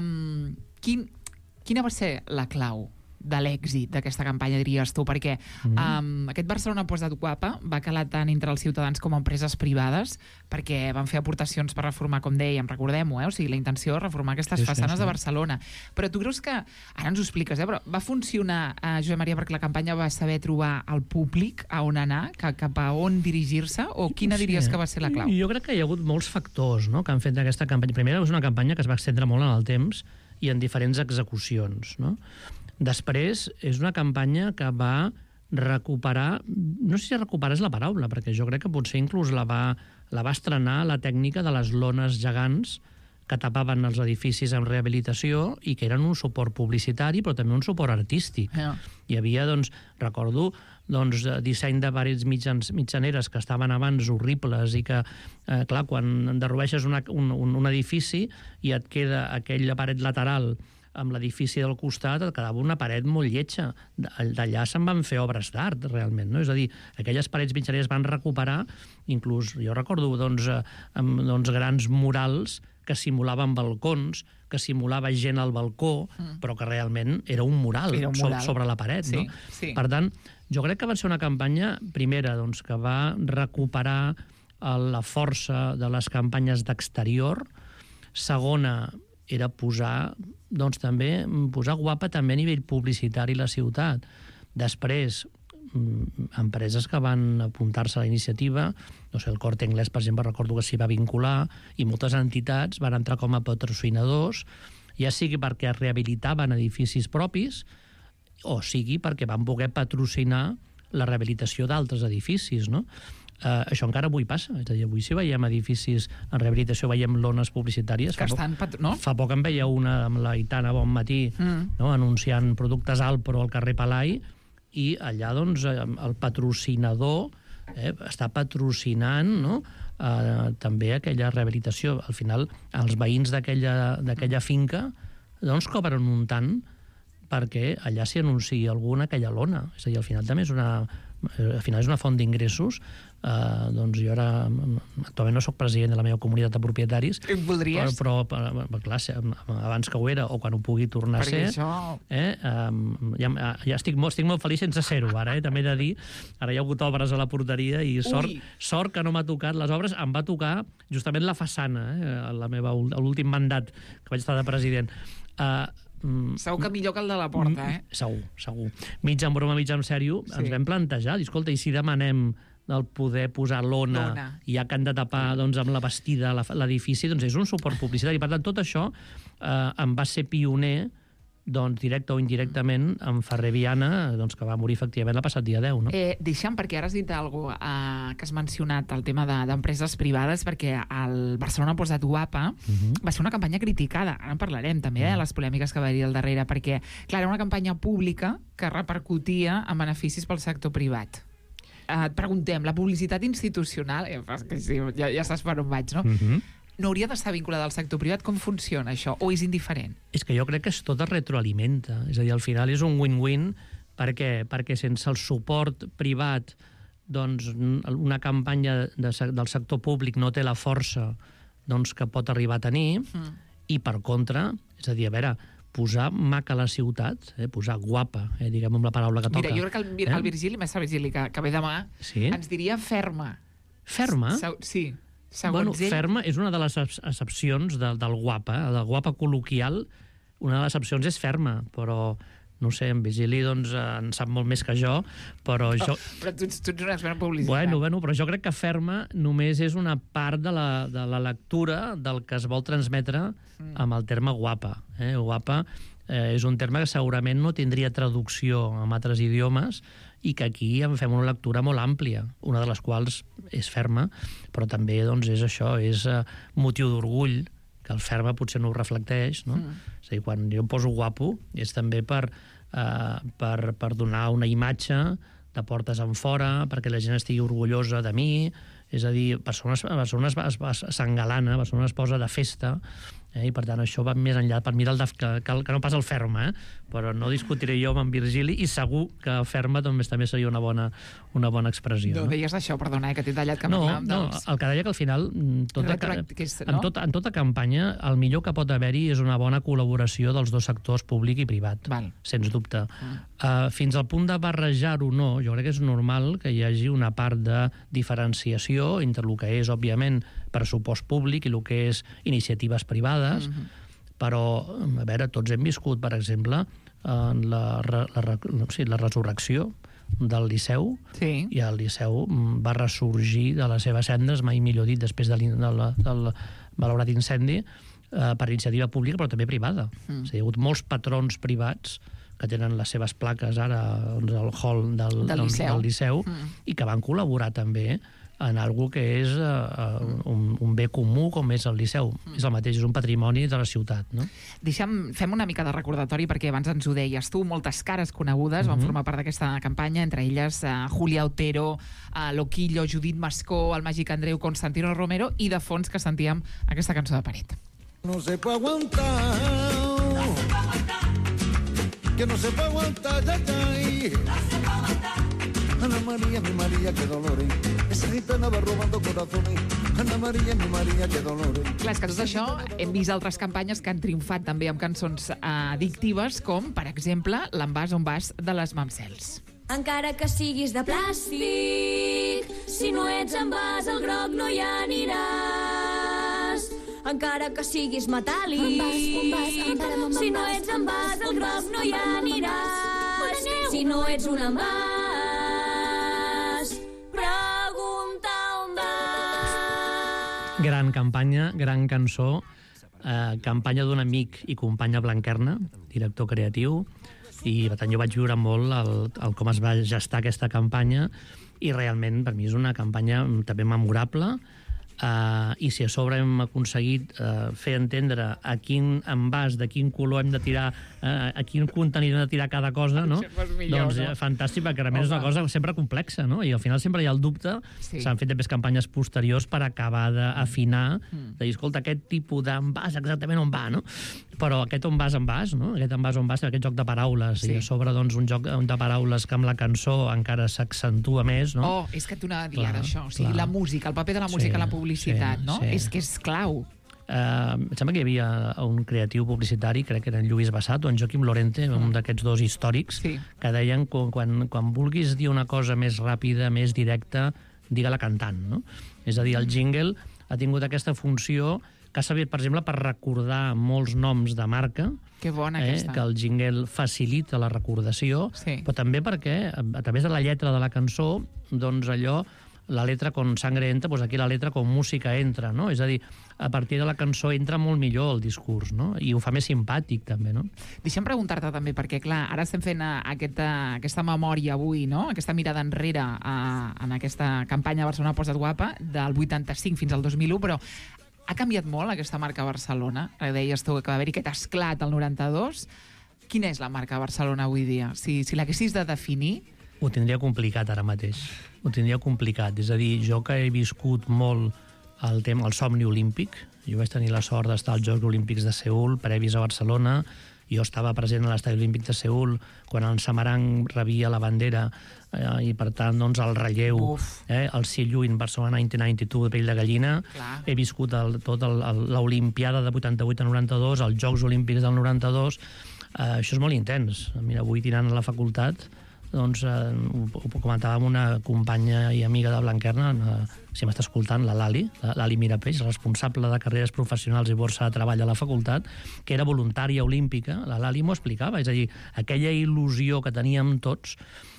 Quina va ser la clau de l'èxit d'aquesta campanya, diries tu? Perquè aquest Barcelona posa't guapa va calar tant entre els ciutadans com empreses privades, perquè van fer aportacions per reformar, com dèiem, recordem-ho, o sigui, la intenció és reformar aquestes façanes de Barcelona. Però tu creus que, ara ens ho expliques, però va funcionar, Josep Maria, perquè la campanya va saber trobar el públic a on anar, cap a on dirigir-se, o quina diries que va ser la clau? Jo crec que hi ha hagut molts factors que han fet d'aquesta campanya. Primer, és una campanya que es va extendre molt en el temps i en diferents execucions, no? Després, és una campanya que va recuperar, no sé si recuperar és la paraula, perquè jo crec que potser inclús la va estrenar la tècnica de les lones gegants que tapaven els edificis en rehabilitació i que eren un suport publicitari, però també un suport artístic. Hi havia, doncs, recordo, disseny de parets mitjaneres que estaven abans horribles i que, clar, quan enderrueixes un edifici i et queda aquella paret lateral amb l'edifici del costat, et quedava una paret molt lletja. D'allà se'n van fer obres d'art, realment, no? És a dir, aquelles parets mitjaneres van recuperar, inclús, jo recordo, amb grans murals que simulaven balcons, que simulava gent al balcó, però que realment era un mural sobre la paret, no? Per tant, jo crec que va ser una campanya, primera, que va recuperar la força de les campanyes d'exterior. Segona, era posar guapa també a nivell publicitari la ciutat. Després, empreses que van apuntar-se a la iniciativa, no sé, el Corte Inglés, per exemple, recordo que s'hi va vincular, i moltes entitats van entrar com a patrocinadors, ja sigui perquè rehabilitaven edificis propis, o sigui perquè van poder patrocinar la rehabilitació d'altres edificis, no? Això encara avui passa, és a dir, avui si veiem edificis en rehabilitació, veiem lones publicitàries. Fa poc en veia una amb la Aitana Bon Matí, anunciant productes Alpro al carrer Palai, i allà doncs el patrocinador està patrocinant també aquella rehabilitació. Al final, els veïns d'aquella finca doncs cobren un tant perquè allà s'hi anunciï algú en aquella lona. És a dir, al final també és una font d'ingressos. Doncs jo ara actualment no soc president de la meva comunitat de propietaris, però clar, abans que ho era o quan ho pugui tornar a ser, ja estic molt feliç sense ser-ho ara, també he de dir. Ara hi ha hagut obres a la porteria i sort que no m'ha tocat les obres. Em va tocar justament la façana, l'últim mandat que vaig estar de president. Segur que millor que el de la porta, Segur. Mig en broma, mig en sèrio, ens vam plantejar, escolta, i si demanem el poder posar lona i ja que han de tapar amb la bastida l'edifici, doncs és un suport publicitari. Per tant, tot això em va ser pioner, directe o indirectament, amb Ferrer Viana, que va morir efectivament el passat dia 10. Deixa'm, perquè ara has dit alguna cosa que has mencionat, el tema d'empreses privades, perquè el Barcelona ha posat guapa, va ser una campanya criticada, ara en parlarem també de les polèmiques que va haver-hi al darrere, perquè, clar, era una campanya pública que repercutia en beneficis pel sector privat. Et preguntem, la publicitat institucional, ja saps per on vaig, no? No hauria d'estar vinculada al sector privat? Com funciona això? O és indiferent? És que jo crec que tot es retroalimenta. És a dir, al final és un win-win. Per què? Perquè sense el suport privat, doncs una campanya del sector públic no té la força que pot arribar a tenir, i per contra, és a dir, a veure, posar maca a la ciutat, posar guapa, diguem amb la paraula que toca. Mira, jo crec que el Virgili, mestre Virgili, que ve demà, ens diria ferma. Ferma? Sí. Bueno, ferma és una de les accepcions del guapa. El guapa col·loquial, una de les accepcions és ferma, però no sé, en Virgili en sap molt més que jo, però jo... Però tu ets un expert en publicitat. Bueno, però jo crec que ferma només és una part de la lectura del que es vol transmetre amb el terme guapa. Guapa és un terme que segurament no tindria traducció en altres idiomes i que aquí en fem una lectura molt àmplia, una de les quals és ferma, però també és això, és motiu d'orgull, que el ferma potser no ho reflecteix, no? És a dir, quan jo em poso guapo és també per donar una imatge de portes enfora, perquè la gent estigui orgullosa de mi, és a dir, Barcelona s'engalana, Barcelona es posa de festa, i per tant això va més enllà per mi que no pas el ferma, però no discutiré jo amb en Virgili i segur que ferma també seria una bona expressió. No deies això, perdona, que t'he tallat que parlàvem dels... El que deia que al final en tota campanya el millor que pot haver-hi és una bona col·laboració dels dos sectors, públic i privat, sens dubte. Fins al punt de barrejar-ho no, jo crec que és normal que hi hagi una part de diferenciació entre el que és, òbviament, pressupost públic i el que és iniciatives privades, però, a veure, tots hem viscut, per exemple, la resurrecció del Liceu, i el Liceu va ressorgir de les seves cendres, mai millor dit, després del malaurat incendi, per iniciativa pública, però també privada. Hi ha hagut molts patrons privats que tenen les seves plaques ara al hall del Liceu i que van col·laborar també en algo que és un bé comú com és el Liceu. És el mateix, és un patrimoni de la ciutat, no? Fem una mica de recordatori, perquè abans ens ho deies tu, moltes cares conegudes van formar part d'aquesta campanya, entre elles Julia Otero, Loquillo, Judit Mascó, el Màgic Andreu, Constantino Romero, i de fons que sentíem aquesta cançó de Paret. No se puede aguantar, que no se puede aguantar, ya, Ana María, mi María, qué dolores. Esa gitana va robando corazones. Ana María, mi María, qué dolores. Clar, és que tot això hem vist altres campanyes que han triomfat també amb cançons addictives, com, per exemple, l'Envàs on vas de les Mamsels. Encara que siguis de plàstic, si no ets envàs al groc no hi aniràs. Encara que siguis metàl·lic, si no ets envàs al groc no hi aniràs. Si no ets un envàs, pregunta on vas. Gran campanya, gran cançó, campanya d'un amic i companya Blanquerna, director creatiu, i per tant jo vaig viure molt el com es va gestar aquesta campanya, i realment per mi és una campanya també memorable, i si a sobre hem aconseguit fer entendre a quin envàs, de quin color hem de tirar, a quin contenidor hem de tirar cada cosa, no? Doncs fantàstic, perquè realment és una cosa sempre complexa, no? I al final sempre hi ha el dubte. S'han fet després campanyes posteriors per acabar d'afinar, de dir, escolta, aquest tipus d'envàs exactament on va, no? Però aquest on vas, no? Aquest envàs on vas, aquest joc de paraules, i a sobre doncs un joc de paraules que amb la cançó encara s'accentua més, no? Oh, és que t'ho anava a dir ara, això. O sigui, la música, el paper de la música en la publicitat, no? És que és clau. Em sembla que hi havia un creatiu publicitari, crec que era en Lluís Bassat o en Joaquim Lorente, un d'aquests dos històrics, que deien que quan vulguis dir una cosa més ràpida, més directa, digue-la cantant, no? És a dir, el jingle ha tingut aquesta funció que ha servit, per exemple, per recordar molts noms de marca, que bona aquesta. Que el jingle facilita la recordació, però també perquè, a través de la lletra de la cançó, doncs allò, la letra con sangre entra, doncs aquí la letra con música entra, no? És a dir, a partir de la cançó entra molt millor el discurs, no? I ho fa més simpàtic, també, no? Deixa'm preguntar-te també, perquè, clar, ara estem fent aquesta memòria avui, no? Aquesta mirada enrere en aquesta campanya Barcelona Posa't Guapa, del 85 fins al 2001, però ha canviat molt aquesta marca Barcelona? Deies tu que va haver-hi aquest esclat al 92. Quina és la marca Barcelona avui dia? Si l'haguessis de definir... Ho tindria complicat ara mateix. Ho tindria complicat. És a dir, jo que he viscut molt el somni olímpic, jo vaig tenir la sort d'estar als Jocs Olímpics de Seül, previs a Barcelona, jo estava present a l'Estadi Olímpic de Seül quan el Samarang rebia la bandera i, per tant, doncs, el relleu, el Silluin Barcelona 1992 de pell de gallina. He viscut l'Olimpiada de 88 a 92, els Jocs Olímpics del 92. Això és molt intens. Mira, avui tirant a la facultat, doncs, ho comentava amb una companya i amiga de Blanquerna, si m'està escoltant, la Lali Mirapeix, responsable de carreres professionals i borsa de treball a la facultat, que era voluntària olímpica. La Lali m'ho explicava, és a dir, aquella il·lusió que teníem tots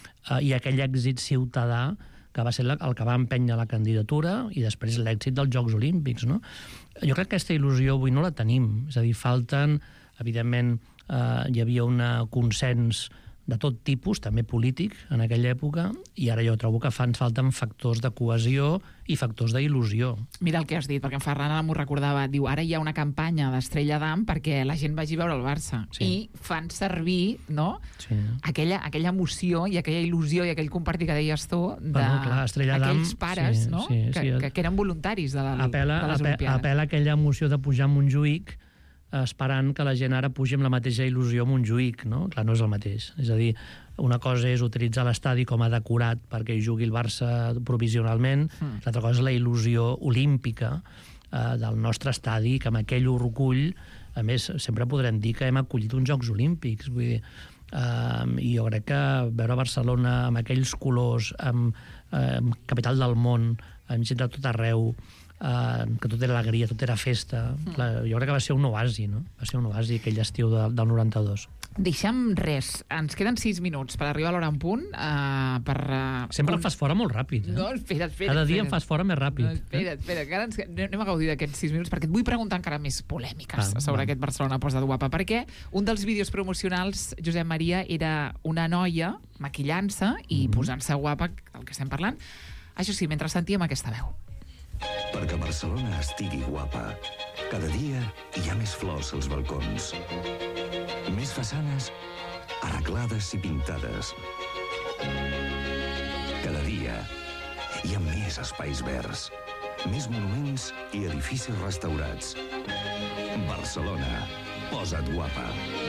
i aquell èxit ciutadà que va ser el que va empènyer la candidatura i després l'èxit dels Jocs Olímpics, no? Jo crec que aquesta il·lusió avui no la tenim, és a dir, falten, evidentment, hi havia un consens de tot tipus, també polític, en aquella època, i ara jo trobo que ens falten factors de cohesió i factors d'il·lusió. Mira el que has dit, perquè en Ferran m'ho recordava. Diu, ara hi ha una campanya d'Estrella d'Am perquè la gent vagi a veure el Barça. I fan servir, no?, aquella emoció i aquella il·lusió i aquell compartir que deies tu d'aquells pares, no?, que eren voluntaris de les Olimpiades. Apela aquella emoció de pujar a Montjuïc esperant que la gent ara pugi amb la mateixa il·lusió a Montjuïc, no? Clar, no és el mateix. És a dir, una cosa és utilitzar l'estadi com a decorat perquè hi jugui el Barça provisionalment, l'altra cosa és la il·lusió olímpica del nostre estadi, que amb aquell orgull, a més, sempre podrem dir que hem acollit uns Jocs Olímpics, vull dir, i jo crec que veure Barcelona amb aquells colors, amb capital del món, amb gent de tot arreu, que tot era alegria, tot era festa. Jo crec que va ser un oasi, no? Va ser un oasi aquell estiu del 92. Deixa'm res. Ens queden 6 minuts per arribar a l'hora en punt. Sempre em fas fora molt ràpid. No, espera't. Cada dia em fas fora més ràpid. Espera't, que ara anem a gaudir d'aquests 6 minuts, perquè et vull preguntar encara més polèmiques sobre aquest Barcelona Posa't Guapa, perquè un dels vídeos promocionals, Josep Maria, era una noia maquillant-se i posant-se guapa, el que estem parlant, Això sí, mentre sentíem aquesta veu. Perquè Barcelona estigui guapa, cada dia hi ha més flors als balcons. Més façanes arreglades i pintades. Cada dia hi ha més espais verds, més monuments i edificis restaurats. Barcelona, posa't guapa.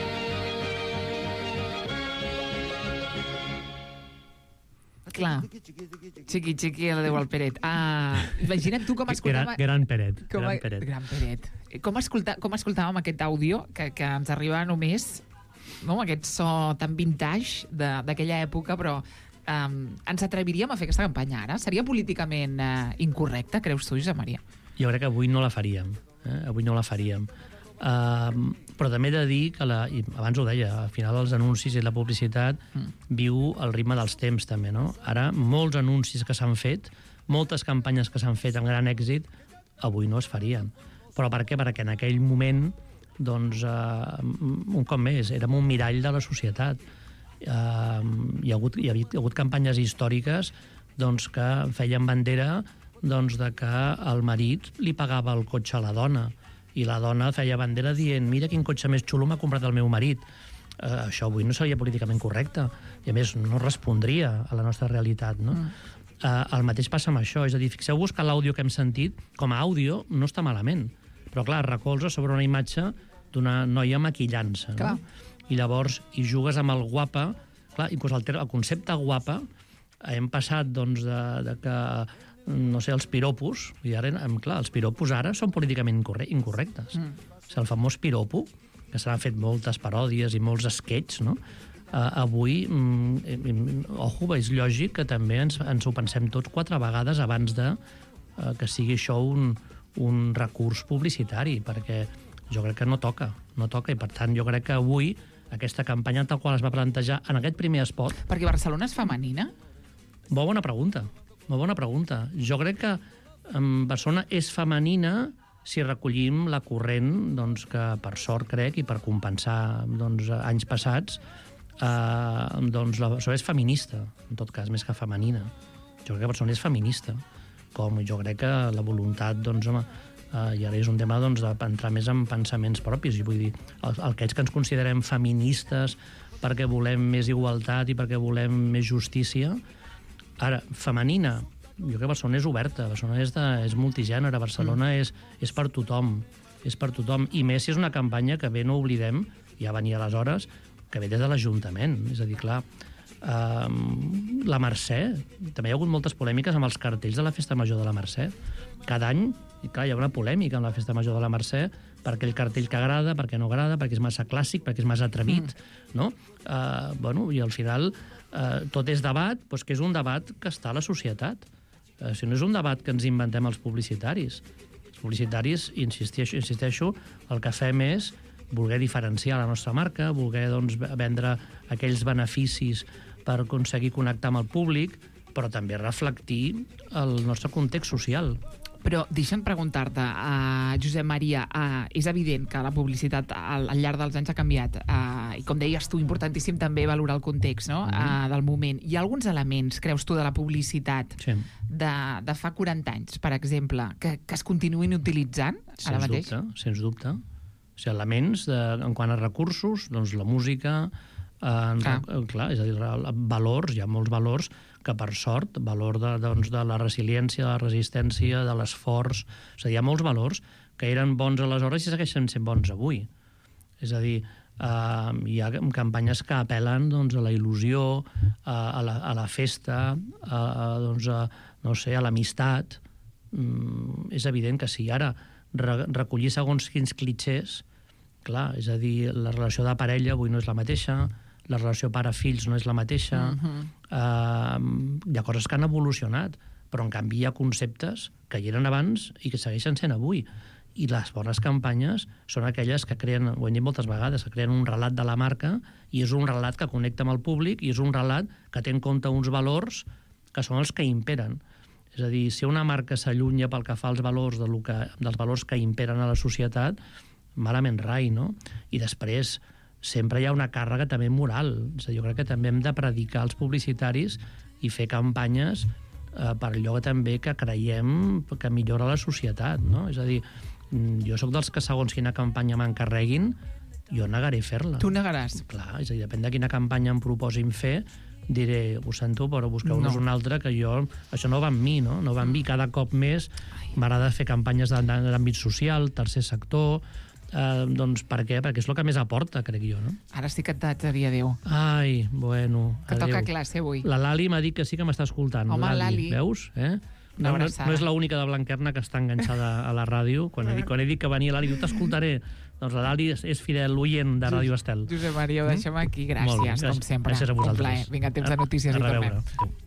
Clar, xiqui, la Déu al Peret. Imagina't tu com escoltàvem... Gran Peret. Gran Peret. Com escoltàvem aquest àudio que ens arriba només, no? Aquest so tan vintage d'aquella època, però ens atreviríem a fer aquesta campanya ara? Seria políticament incorrecta, creus tu, Josep Maria? Jo crec que avui no la faríem. Avui no la faríem. Però també he de dir que, i abans ho deia, al final els anuncis i la publicitat viu al ritme dels temps també, no? Ara, molts anuncis que s'han fet, moltes campanyes que s'han fet amb gran èxit, avui no es farien. Però per què? Perquè en aquell moment, doncs, un cop més, érem un mirall de la societat. Hi ha hagut campanyes històriques doncs, que feien bandera doncs, de que el marit li pagava el cotxe a la dona, i la dona feia bandera dient mira quin cotxe més xulo m'ha comprat el meu marit. Això avui no seria políticament correcte i a més no respondria a la nostra realitat, no? El mateix passa amb això, és a dir, fixeu-vos que l'àudio que hem sentit com a àudio no està malament, però clar, recolza sobre una imatge d'una noia maquillant-se, no? I llavors hi jugues amb el guapa, clar, inclús el concepte guapa hem passat doncs de que no sé, els piropos, i ara, clar, els piropos ara són políticament incorrectes. El famós piropo, que s'han fet moltes paròdies i molts esquets, no? Avui, és lògic que també ens ho pensem tots 4 vegades abans de que sigui això un recurs publicitari, perquè jo crec que no toca, i per tant jo crec que avui aquesta campanya tal qual es va plantejar en aquest primer spot... Perquè Barcelona és femenina? Molt bona pregunta. Jo crec que Barcelona és femenina si recollim la corrent doncs, que, per sort, crec, i per compensar doncs, anys passats, doncs Barcelona és feminista, en tot cas, més que femenina. Jo crec que Barcelona és feminista, com jo crec que la voluntat, doncs, home, i ara és un tema doncs, d'entrar més en pensaments propis. I vull dir, aquells que ens considerem feministes perquè volem més igualtat i perquè volem més justícia. Ara, femenina, jo crec que Barcelona és oberta, Barcelona és multigènere, Barcelona és per tothom, i més si és una campanya que bé no oblidem, ja venia aleshores, que ve des de l'Ajuntament, és a dir, clar, la Mercè, també hi ha hagut moltes polèmiques amb els cartells de la Festa Major de la Mercè, cada any, i clar, hi ha una polèmica amb la Festa Major de la Mercè, per aquell cartell que agrada, perquè no agrada, perquè és massa clàssic, perquè és massa atrevit, no? I al final tot és debat, doncs que és un debat que està a la societat. Si no és un debat que ens inventem els publicitaris. Els publicitaris, insisteixo, el que fem és voler diferenciar la nostra marca, voler doncs, vendre aquells beneficis per aconseguir connectar amb el públic, però també reflectir el nostre context social. Però deixa'm preguntar-te, Josep Maria, és evident que la publicitat al llarg dels anys ha canviat, i com deies tu, importantíssim també valorar el context, no? Del moment. Hi ha alguns elements, creus tu, de la publicitat de fa 40 anys, per exemple, que es continuïn utilitzant ara mateix? Sens dubte. O sigui, elements en quant a recursos, doncs la música, clar, és a dir, valors, hi ha molts valors que, per sort, valor de la resiliència, de la resistència, de l'esforç... És a dir, hi ha molts valors que eren bons aleshores i segueixen sent bons avui. És a dir, hi ha campanyes que apel·len doncs, a la il·lusió, a la festa, no sé, a l'amistat. És evident que si ara recollir segons quins clitxers, clar, és a dir, la relació de parella avui no és la mateixa, la relació pare-fills no és la mateixa, hi ha coses que han evolucionat, però en canvi hi ha conceptes que hi eren abans i que segueixen sent avui. I les bones campanyes són aquelles que creen, ho hem dit moltes vegades, que creen un relat de la marca i és un relat que connecta amb el públic i és un relat que té en compte uns valors que són els que imperen. És a dir, si una marca s'allunya pel que fa als valors dels valors que imperen a la societat, malament rai, no? I després sempre hi ha una càrrega també moral. És a dir, jo crec que també hem de predicar als publicitaris i fer campanyes per allò també que creiem que millora la societat, no? És a dir, jo sóc dels que segons quina campanya m'encarreguin, jo negaré fer-la. Tu negaràs? Clar, és a dir, depèn de quina campanya em proposin fer, diré, ho sento, però busqueu-nos una altra, que jo... Això no va amb mi, no? No va amb mi. Cada cop més m'agrada fer campanyes d'àmbit social, tercer sector... doncs per què? Perquè és el que més aporta, crec jo, no? Ara sí que et daria adéu. Ai, bueno, que adéu. Toca classe avui. La Lali m'ha dit que sí que m'està escoltant. Home, Lali. Veus? No és l'única de Blanquerna que està enganxada a la ràdio. Quan he dit que venia Lali, jo t'escoltaré. Doncs la Lali és fidel oient de Ràdio Estel. Josep Maria, ho deixem aquí. Gràcies, com sempre. Gràcies a vosaltres. Un plaer. Vinga, temps de notícies i tornem.